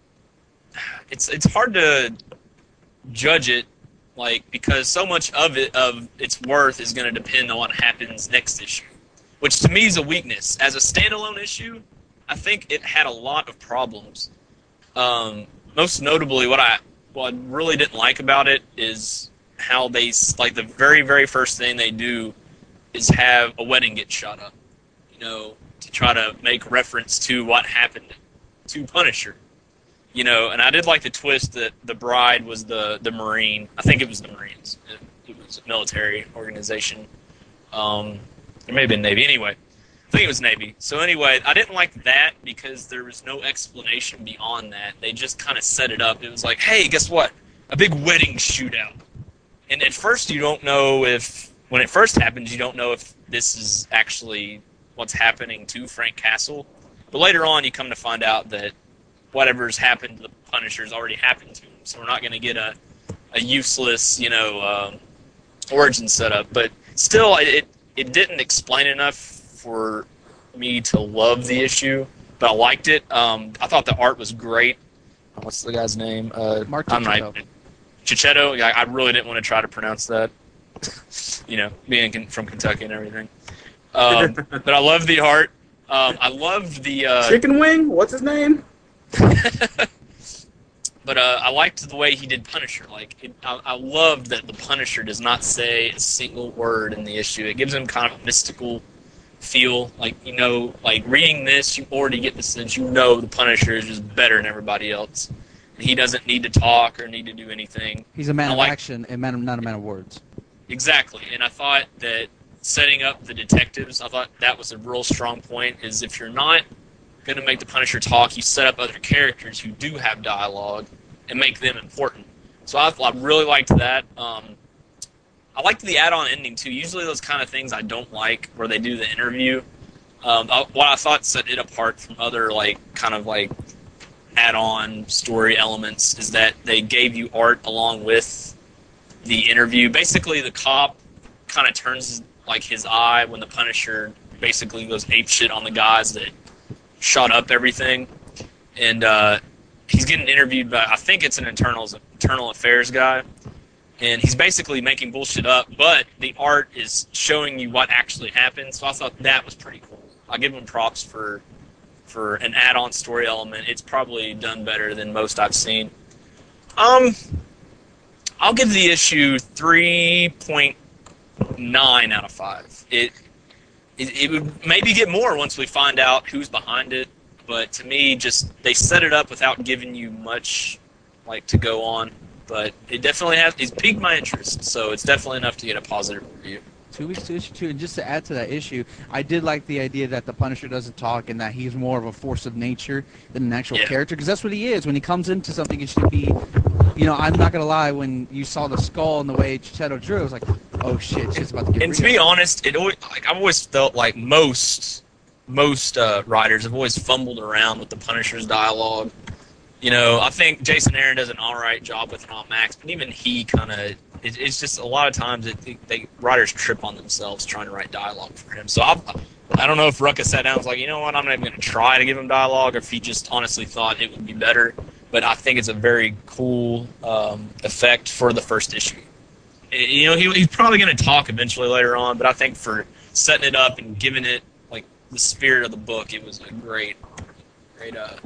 Speaker 4: it's it's hard to judge it, like because so much of it of its worth is going to depend on what happens next issue, which to me is a weakness. As a standalone issue, I think it had a lot of problems. Um, most notably, what I what I really didn't like about it is how they like the very very first thing they do is have a wedding get shot up, you know, to try to make reference to what happened to Punisher. You know, and I did like the twist that the bride was the, the Marine. I think it was the Marines. It, it was a military organization. Um, it may have been Navy. Anyway, I think it was Navy. So anyway, I didn't like that because there was no explanation beyond that. They just kind of set it up. It was like, hey, guess what? a big wedding shootout. And at first you don't know if, when it first happens, you don't know if this is actually what's happening to Frank Castle. But later on you come to find out that whatever's happened to the Punisher's already happened to him. So we're not going to get a, a useless, you know, uh, origin setup. But still, it it didn't explain enough for me to love the issue. But I liked it. Um, I thought the art was great. What's the guy's name? Uh,
Speaker 2: Mark
Speaker 4: I'm
Speaker 2: Cicchetto.
Speaker 4: not, Cicchetto. I, I really didn't want to try to pronounce that. You know, being con- from Kentucky and everything. Um, but I love the art. Um, I love the uh,
Speaker 3: Chicken Wing? What's his name?
Speaker 4: But uh, I liked the way he did Punisher. Like, it, I, I loved that the Punisher does not say a single word in the issue. It gives him kind of a mystical feel. Like, you know, like reading this, you already get the sense you know the Punisher is just better than everybody else. He doesn't need to talk or need to do anything.
Speaker 2: He's a man
Speaker 4: I
Speaker 2: of
Speaker 4: like-
Speaker 2: action and man of, not a man of words.
Speaker 4: Exactly, and I thought that setting up the detectives, I thought that was a real strong point, is if you're not going to make the Punisher talk, you set up other characters who do have dialogue and make them important. So I, I really liked that. Um, I liked the add-on ending, too. Usually those kind of things I don't like, where they do the interview. Um, I, what I thought set it apart from other, like, kind of, like, add-on story elements is that they gave you art along with the interview. Basically, the cop kind of turns like his eye when the Punisher basically goes apeshit on the guys that shot up everything, and uh, he's getting interviewed by, I think it's an internal internal affairs guy, and he's basically making bullshit up. But the art is showing you what actually happened. So I thought that was pretty cool. I give him props for for an add-on story element. It's probably done better than most I've seen. Um. I'll give the issue three point nine out of five. It, it it would maybe get more once we find out who's behind it, but to me, just they set it up without giving you much like to go on. But it definitely has it's piqued my interest, so it's definitely enough to get a positive review.
Speaker 2: Two weeks to issue two, and just to add to that issue, I did like the idea that the Punisher doesn't talk and that he's more of a force of nature than an actual
Speaker 4: Yeah.
Speaker 2: character, because that's what he is. When he comes into something, it should be, you know, I'm not going to lie, when you saw the skull and the way Shadow drew, it was like, oh shit, shit's about to get
Speaker 4: And
Speaker 2: real.
Speaker 4: to be honest, it always, like I've always felt like most most uh, writers have always fumbled around with the Punisher's dialogue. You know, I think Jason Aaron does an all right job with Ron Max, but even he kind of it, it's just a lot of times it, it, they writers trip on themselves trying to write dialogue for him. So I I don't know if Rucka sat down and was like, you know what, I'm not even going to try to give him dialogue, or if he just honestly thought it would be better. But I think it's a very cool um, effect for the first issue. It- you know, he, he's probably going to talk eventually later on, but I think for setting it up and giving it like the spirit of the book, it was a great, great uh,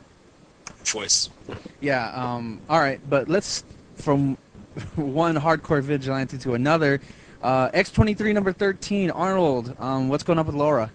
Speaker 4: choice.
Speaker 2: Yeah, um, all right, but let's, from one hardcore vigilante to another, uh, X twenty-three number thirteen, Arnold, um, what's going on with Laura?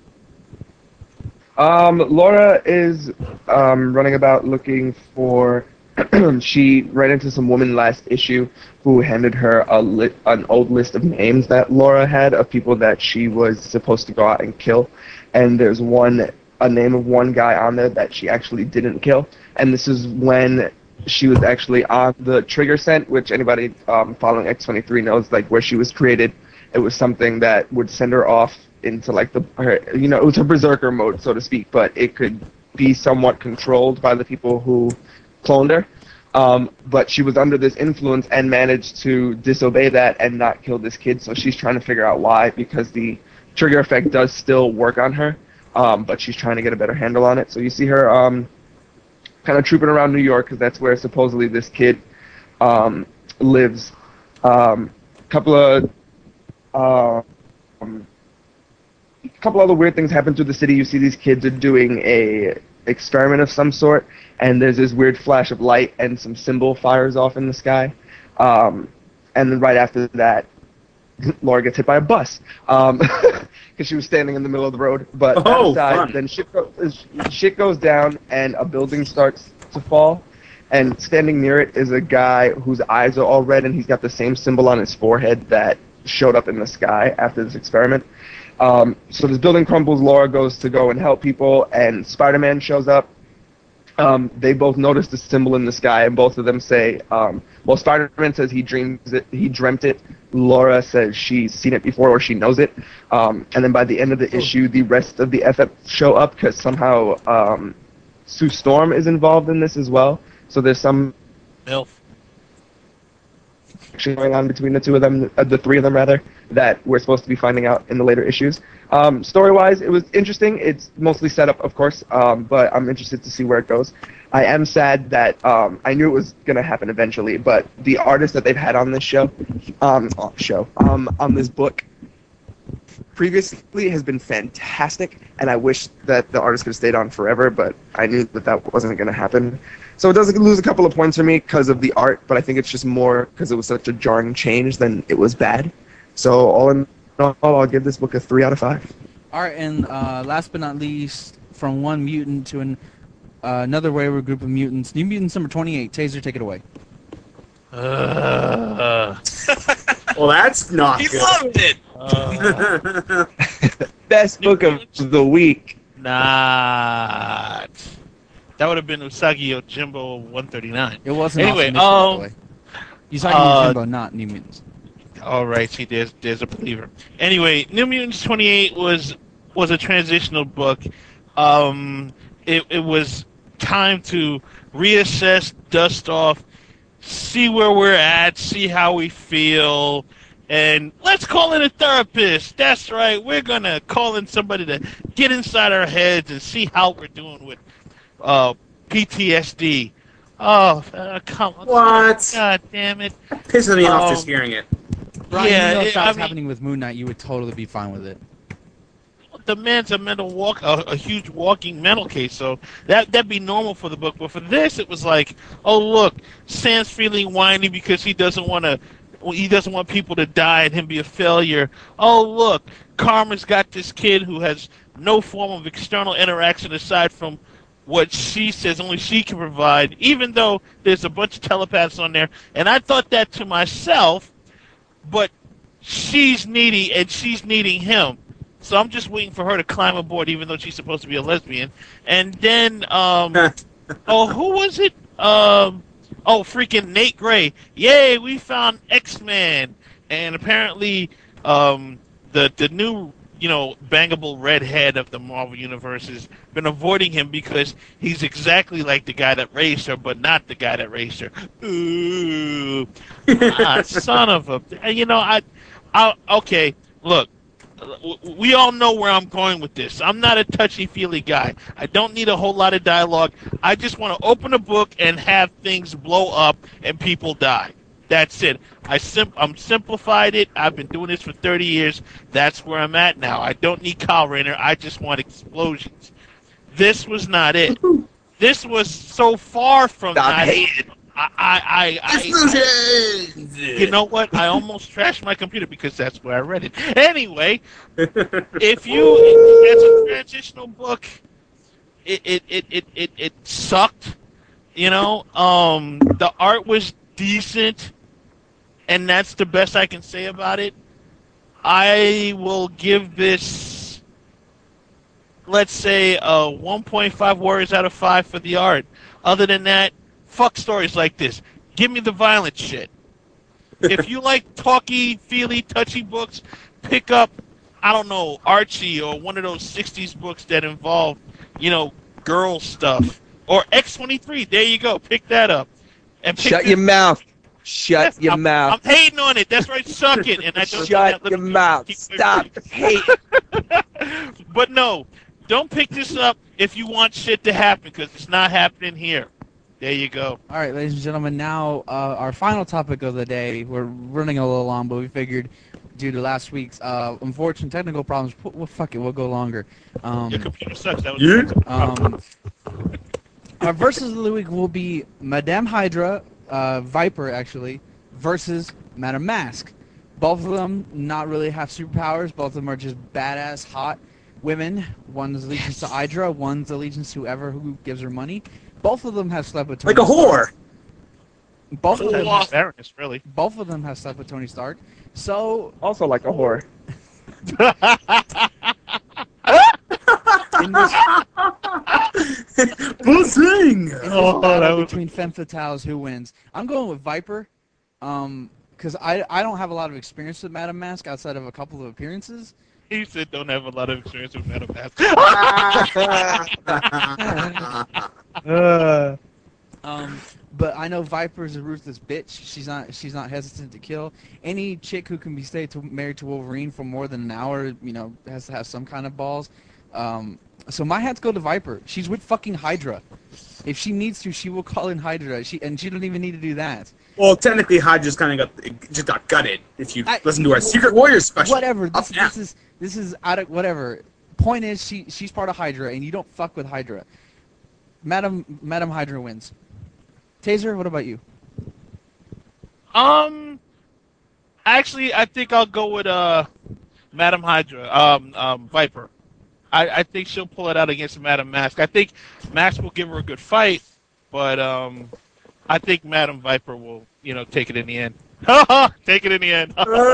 Speaker 1: Um, Laura is um, running about looking for. She ran into some woman last issue who handed her a li- an old list of names that Laura had of people that she was supposed to go out and kill, and there's one a name of one guy on there that she actually didn't kill, and this is when she was actually on the trigger scent, which anybody um, following X twenty-three knows, like where she was created. It was something that would send her off into like the, her, you know, it was her berserker mode, so to speak, but it could be somewhat controlled by the people who cloned her. Um, but she was under this influence and managed to disobey that and not kill this kid, so she's trying to figure out why, because the trigger effect does still work on her, um, but she's trying to get a better handle on it. So you see her um, kind of trooping around New York, because that's where supposedly this kid um, lives. A um, couple of... Uh, um, a couple other weird things happen through the city. You see these kids are doing a experiment of some sort, and there's this weird flash of light and some symbol fires off in the sky. Um, and then right after that, Laura gets hit by a bus um, because she was standing in the middle of the road. But
Speaker 3: Oh,
Speaker 1: outside,
Speaker 3: fun.
Speaker 1: then shit, go- shit goes down, and a building starts to fall. And standing near it is a guy whose eyes are all red, and he's got the same symbol on his forehead that showed up in the sky after this experiment. Um, so this building crumbles, Laura goes to go and help people, and Spider-Man shows up. Um, they both noticed the symbol in the sky, and both of them say, um, well, Spider-Man says he dreams it, he dreamt it. Laura says she's seen it before or she knows it. Um, and then by the end of the issue, the rest of the F F show up because somehow um, Sue Storm is involved in this as well. So there's some
Speaker 5: MILF.
Speaker 1: action going on between the two of them, uh, the three of them rather, that we're supposed to be finding out in the later issues. Um, story-wise, it was interesting. It's mostly set up, of course, um, but I'm interested to see where it goes. I am sad that um, I knew it was going to happen eventually, but the artist that they've had on this show, um, oh, show, um, on this book, previously has been fantastic, and I wish that the artist could have stayed on forever, but I knew that that wasn't going to happen. So it does lose a couple of points for me because of the art, but I think it's just more because it was such a jarring change than it was bad. So all in all, I'll give this book a three out of five.
Speaker 2: All right, and uh, last but not least, from one mutant to an, uh, another wayward group of mutants, New Mutants number twenty-eight. Taser, take it away.
Speaker 5: Uh,
Speaker 3: Well, that's not
Speaker 4: He
Speaker 3: good.
Speaker 4: loved it.
Speaker 5: uh,
Speaker 1: Best book of the week.
Speaker 5: not. That would have been Usagi Yojimbo one thirty-nine.
Speaker 2: It wasn't
Speaker 5: Anyway,
Speaker 2: Awesome Mission, by the
Speaker 5: um,
Speaker 2: way. You're talking
Speaker 5: uh,
Speaker 2: Yojimbo, not New Mutants.
Speaker 5: All right, see, there's there's a believer. Anyway, New Mutants twenty-eight was was a transitional book. Um, it it was time to reassess, dust off, see where we're at, see how we feel, and let's call in a therapist. That's right, we're gonna call in somebody to get inside our heads and see how we're doing with uh, P T S D. Oh, uh, come on!
Speaker 3: What?
Speaker 5: God damn it!
Speaker 3: Pisses me off
Speaker 5: Um,
Speaker 3: just hearing it.
Speaker 2: Brian,
Speaker 5: yeah,
Speaker 2: you know
Speaker 5: it-
Speaker 2: if that
Speaker 5: I
Speaker 2: was
Speaker 5: mean-
Speaker 2: happening with Moon Knight, you would totally be fine with it.
Speaker 5: The man's a mental walk, a, a huge walking mental case, so that that'd be normal for the book. But for this, it was like, oh look, Sam's feeling whiny because he doesn't want to, he doesn't want people to die and him be a failure. Oh look, Karma's got this kid who has no form of external interaction aside from what she says only she can provide. Even though there's a bunch of telepaths on there, and I thought that to myself, but she's needy and she's needing him. So I'm just waiting for her to climb aboard, even though she's supposed to be a lesbian. And then, um, oh, who was it? Um, oh, freaking Nate Gray. Yay, we found X-Men. And apparently, um, the the new, you know, bangable redhead of the Marvel Universe has been avoiding him because he's exactly like the guy that raised her, but not the guy that raised her. Ooh, ah, son of a, you know, I, I, okay, look. We all know where I'm going with this. I'm not a touchy-feely guy. I don't need a whole lot of dialogue. I just want to open a book and have things blow up and people die. That's it. I sim- I'm simplified it. I've been doing this for thirty years. That's where I'm at now. I don't need Kyle Rayner. I just want explosions. This was not it. This was so far from
Speaker 1: Stop
Speaker 5: not
Speaker 1: hating.
Speaker 5: I, I, I, I,
Speaker 3: Explosions!
Speaker 5: you know what? I almost trashed my computer because that's where I read it. Anyway, if you, as a transitional book, it it, it, it, it it sucked. You know, um, the art was decent, and that's the best I can say about it. I will give this, let's say, a one point five words out of five for the art. Other than that, fuck stories like this. Give me the violent shit. If you like talky, feely, touchy books, pick up, I don't know, Archie or one of those sixties books that involve, you know, girl stuff. Or X twenty-three. There you go. Pick that up. And pick
Speaker 1: Shut
Speaker 5: this-
Speaker 1: your mouth. Shut your
Speaker 5: I'm,
Speaker 1: mouth.
Speaker 5: I'm hating on it. That's right. Suck it. And I don't
Speaker 1: Shut
Speaker 5: let
Speaker 1: your
Speaker 5: me-
Speaker 1: mouth.
Speaker 5: keep-
Speaker 1: Stop hating.
Speaker 5: But no, don't pick this up if you want shit to happen, because it's not happening here. There you go.
Speaker 2: All right, ladies and gentlemen, now uh, our final topic of the day. We're running a little long, but we figured due to last week's uh, unfortunate technical problems, pu- well, fuck it, we'll go longer. Um,
Speaker 5: Your computer sucks. That was
Speaker 3: Yeah.
Speaker 2: um, our versus of the week will be Madame Hydra, uh, Viper actually, versus Madame Mask. Both of them not really have superpowers. Both of them are just badass, hot women. One's allegiance to Hydra, one's allegiance to whoever who gives her money. Both of them have slept with Tony
Speaker 3: Like a
Speaker 2: Stark.
Speaker 3: whore.
Speaker 2: Both of them,
Speaker 5: That's fairness, really.
Speaker 2: both of them have slept with Tony Stark. So
Speaker 1: Also like a whore.
Speaker 2: in this,
Speaker 3: Buzzing!
Speaker 2: in this
Speaker 5: Oh, that
Speaker 2: battle
Speaker 5: was-
Speaker 2: between femme fatales, who wins? I'm going with Viper, um, because I I don't have a lot of experience with Madame Mask outside of a couple of appearances.
Speaker 5: He said don't have a lot of experience with Madam Mask.
Speaker 1: Uh,
Speaker 2: Um, but I know Viper's a ruthless bitch. She's not she's not hesitant to kill any chick who can be stayed to married to Wolverine for more than an hour. You know, has to have some kind of balls. Um, so my hats go to Viper. She's with fucking Hydra. If she needs to, she will call in Hydra. She and she don't even need to do that.
Speaker 3: Well, technically, Hydra's kind of got it just got gutted. If you
Speaker 2: I-
Speaker 3: listen to our Secret Warriors special,
Speaker 2: Whatever.
Speaker 3: Up
Speaker 2: This,
Speaker 3: now.
Speaker 2: this is this is out of whatever. Point is, she she's part of Hydra, and you don't fuck with Hydra. Madam Madam Hydra wins. Taser, what about you?
Speaker 5: Um, actually, I think I'll go with uh, Madam Hydra, um, um, Viper. I, I think she'll pull it out against Madam Mask. I think Mask will give her a good fight, but um, I think Madam Viper will, you know, take it in the end. Take it in the end.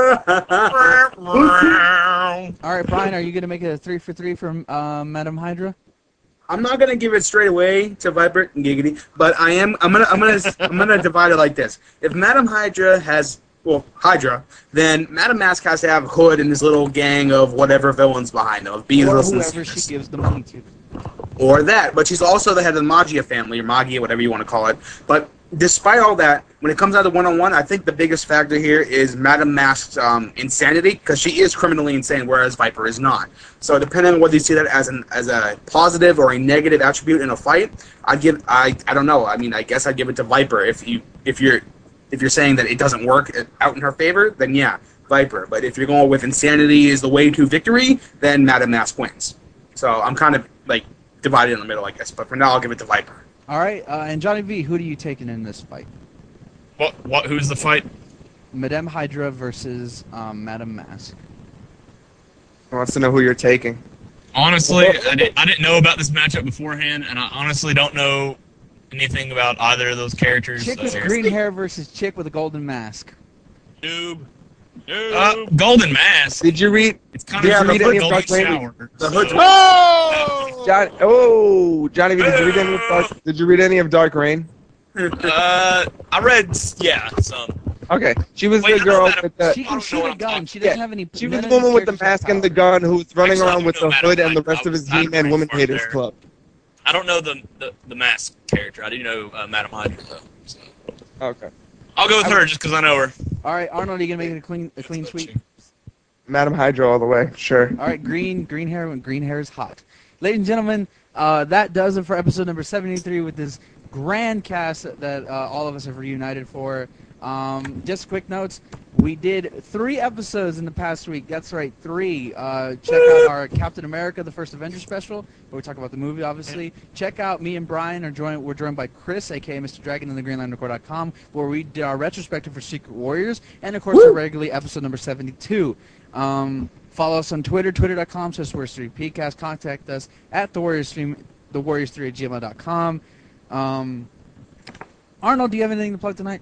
Speaker 2: All right, Brian, are you gonna make it a three for three from uh, Madam Hydra?
Speaker 3: I'm not gonna give it straight away to Viper and Giggity, but I am. I'm gonna. I'm gonna. I'm gonna divide it like this. If Madam Hydra has, well, Hydra, then Madam Mask has to have Hood and his little gang of whatever villains behind them, of
Speaker 2: Or
Speaker 3: Beatles and
Speaker 2: whoever she
Speaker 3: Spheres.
Speaker 2: gives the money to.
Speaker 3: Or that, but she's also the head of the Magia family, or Magia, whatever you want to call it. But despite all that, when it comes out to one-on-one, I think the biggest factor here is Madam Mask's um, insanity, because she is criminally insane, whereas Viper is not. So depending on whether you see that as an as a positive or a negative attribute in a fight, I give I I don't know. I mean, I guess I'd give it to Viper. If you if you're if you're saying that it doesn't work out in her favor, then yeah, Viper. But if you're going with insanity is the way to victory, then Madam Mask wins. So I'm kind of like divided in the middle, I guess. But for now, I'll give it to Viper.
Speaker 2: All right, uh, and Johnny V, who do you taking in this fight?
Speaker 4: What? What? Who's the fight?
Speaker 2: Madame Hydra versus um, Madame Mask.
Speaker 1: wants to know who you're taking.
Speaker 4: Honestly, I, did, I didn't know about this matchup beforehand, and I honestly don't know anything about either of those characters.
Speaker 2: Chick with
Speaker 4: so-
Speaker 2: green hair versus chick with a golden mask.
Speaker 5: Noob. Noob.
Speaker 4: Uh, Golden Mask.
Speaker 1: Did you read?
Speaker 4: It's kind
Speaker 3: Yeah,
Speaker 4: of
Speaker 3: the
Speaker 4: like
Speaker 3: hood-
Speaker 4: a golden
Speaker 1: Dark Lady.
Speaker 4: shower.
Speaker 3: The hood-
Speaker 4: so-
Speaker 5: Oh!
Speaker 1: John, oh, Johnny, V, did you read any of Dark? Did you read any of Dark Reign?
Speaker 4: Uh, I read, yeah, some.
Speaker 1: Okay, she was
Speaker 4: Wait,
Speaker 1: the
Speaker 4: I know
Speaker 1: girl
Speaker 4: that-
Speaker 1: with the.
Speaker 2: She
Speaker 4: I
Speaker 2: can
Speaker 4: don't know
Speaker 2: shoot
Speaker 4: what
Speaker 2: a
Speaker 4: I'm
Speaker 2: gun.
Speaker 4: talking-
Speaker 2: She doesn't
Speaker 1: Yeah,
Speaker 2: have any.
Speaker 1: She was
Speaker 2: none
Speaker 1: the
Speaker 2: of
Speaker 1: woman
Speaker 2: these
Speaker 1: with the
Speaker 2: characters
Speaker 1: mask
Speaker 2: have
Speaker 1: and the
Speaker 2: power.
Speaker 1: gun who was running
Speaker 4: Actually, I
Speaker 1: around
Speaker 4: do
Speaker 1: with
Speaker 4: know
Speaker 1: the
Speaker 4: Madam
Speaker 1: hood and the
Speaker 4: Hydra.
Speaker 1: rest of his
Speaker 4: I was- I
Speaker 1: He-Man
Speaker 4: read
Speaker 1: Woman
Speaker 4: part
Speaker 1: Haters
Speaker 4: there.
Speaker 1: Club.
Speaker 4: I don't know the the, the mask character. I do know uh, Madam Hydra, though. So.
Speaker 1: Okay.
Speaker 4: I'll go with her just because I know her.
Speaker 2: All right, Arnold, are you gonna make it a clean, a clean sweep?
Speaker 1: Madam Hydra all the way, sure.
Speaker 2: All right, green, green hair when green hair is hot. Ladies and gentlemen, uh, that does it for episode number seventy-three with this grand cast that uh, all of us have reunited for. Um, just quick notes. We did three episodes in the past week. That's right, three. Uh, check out our Captain America, the First Avenger special, where we talk about the movie, obviously. Check out me and Brian. Are joined, we're joined by Chris, a k a. Mister Dragon, and the Green Lantern Corps dot com, where we did our retrospective for Secret Warriors, and, of course, our regularly episode number seventy-two. Um, follow us on Twitter, twitter dot com slash Warriors three P cast. Contact us at the Warriors three, the Warriors three at gmail dot com. Um, Arnold, do you have anything to plug tonight?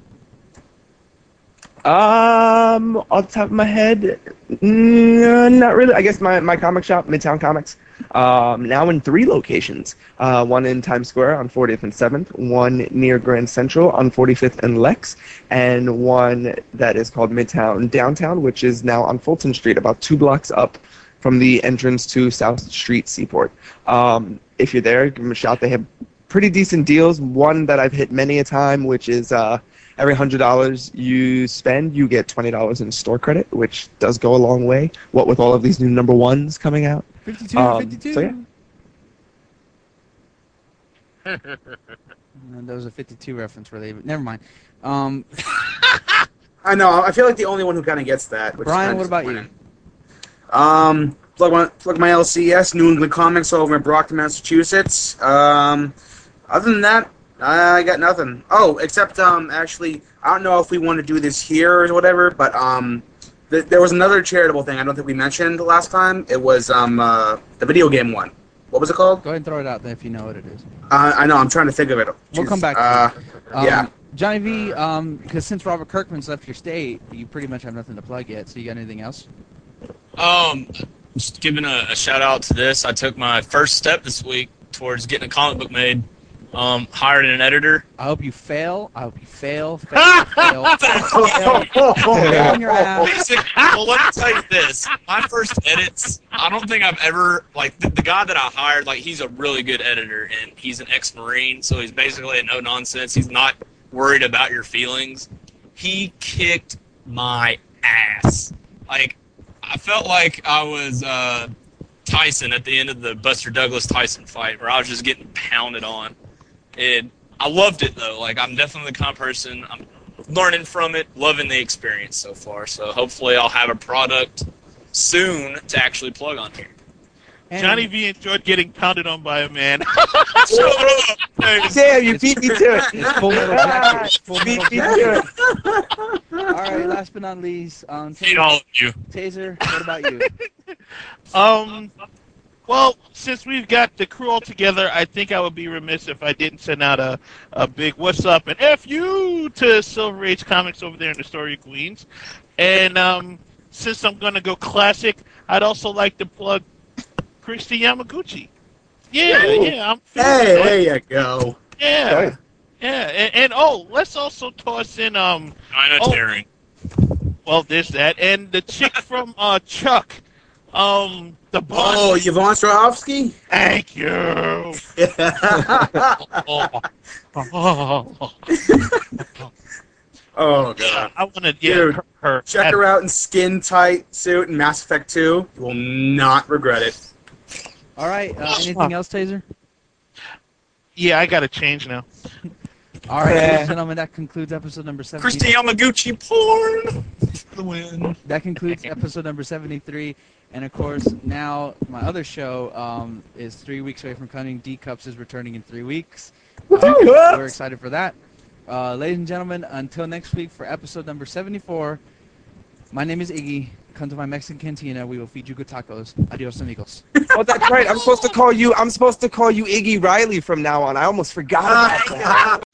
Speaker 1: Um, off the top of my head, mm, not really. I guess my, my comic shop, Midtown Comics, um, now in three locations. Uh, one in Times Square on fortieth and seventh, one near Grand Central on forty-fifth and Lex, and one that is called Midtown Downtown, which is now on Fulton Street, about two blocks up from the entrance to South Street Seaport. Um, if you're there, give them a shout. They have pretty decent deals. One that I've hit many a time, which is uh, every one hundred dollars you spend, you get twenty dollars in store credit, which does go a long way, what with all of these new number ones coming out.
Speaker 2: fifty-two,
Speaker 1: Um,
Speaker 2: fifty-two.
Speaker 1: so, yeah.
Speaker 2: And that was a fifty-two reference where they... Never mind. Um,
Speaker 3: I know. I feel like the only one who kind of gets that. Which
Speaker 2: Brian,
Speaker 3: is
Speaker 2: what about you?
Speaker 3: disappointing. Um, plug my plug my L C S, New England Comics, over in Brockton, Massachusetts. Um, other than that, I got nothing. Oh, except um, actually, I don't know if we want to do this here or whatever, but um, th- there was another charitable thing I don't think we mentioned last time. It was um, uh, the video game one. What was it called?
Speaker 2: go ahead and throw it out there if you know what it is.
Speaker 3: Uh, I know. I'm trying to think of it.
Speaker 2: We'll
Speaker 3: Jeez.
Speaker 2: come back to
Speaker 3: Uh,
Speaker 2: Um,
Speaker 3: yeah.
Speaker 2: Johnny V, um, because since Robert Kirkman's left your state, you pretty much have nothing to plug yet. So you got anything else?
Speaker 4: Um, just giving a, a shout out to this. I took my first step this week towards getting a comic book made. Um, hired an editor.
Speaker 2: I hope you fail. I hope you fail. Fail. fail, fail, fail. Fail on your ass.
Speaker 4: Basic, well, let me tell you this. My first edits, I don't think I've ever, like, the, the guy that I hired, like, he's a really good editor, and he's an ex-Marine, so he's basically a no-nonsense. He's not worried about your feelings. He kicked my ass. Like, I felt like I was uh, Tyson at the end of the Buster Douglas-Tyson fight, where I was just getting pounded on. And I loved it, though. Like, I'm definitely the kind of person, I'm learning from it, loving the experience so far. So hopefully I'll have a product soon to actually plug on here.
Speaker 2: And
Speaker 5: Johnny V enjoyed getting pounded on by a man.
Speaker 1: Damn, you beat me to it.
Speaker 2: it's Full Metal Jacket. Full
Speaker 1: Beat
Speaker 2: Metal
Speaker 1: me
Speaker 2: Jacket.
Speaker 1: to it.
Speaker 2: All right, last but not least, um,
Speaker 4: Hate all of you.
Speaker 2: Taser, what about you?
Speaker 5: Um, well, since we've got the crew all together, I think I would be remiss if I didn't send out a, a big what's up and F you to Silver Age Comics over there in the Story of Queens. And um, since I'm going to go classic, I'd also like to plug Christy Yamaguchi. Yeah,
Speaker 3: Ooh.
Speaker 5: yeah. I'm
Speaker 3: Hey,
Speaker 5: feeling
Speaker 3: there you go.
Speaker 5: Yeah,
Speaker 1: Okay.
Speaker 5: yeah. And, and oh, let's also toss in, um,
Speaker 4: China
Speaker 5: Oh.
Speaker 4: tearing.
Speaker 5: well, there's that. And the chick from uh, Chuck. Um, the blonde.
Speaker 3: Oh, Yvonne Strahovski?
Speaker 5: Thank you.
Speaker 3: Oh, God.
Speaker 5: I want to get
Speaker 3: Dude,
Speaker 5: her. her
Speaker 3: Check her out in skin tight suit in Mass Effect two. You will not regret it.
Speaker 2: All right, uh, anything else, Taser?
Speaker 5: Yeah, I got to change now.
Speaker 2: All right,
Speaker 1: Yeah.
Speaker 2: ladies and gentlemen, that concludes episode number seventy.
Speaker 4: Christy Yamaguchi porn for the win.
Speaker 2: That concludes episode number seventy-three. And of course, now my other show um, is three weeks away from coming. D Cups is returning in three weeks. Uh, we're excited for that. Uh, ladies and gentlemen, until next week for episode number seventy-four, my name is Iggy. Come to my Mexican cantina. We will feed you good tacos. Adios, amigos.
Speaker 1: Oh, that's right. I'm supposed to call you. I'm supposed to call you Iggy Riley from now on. I almost forgot about that.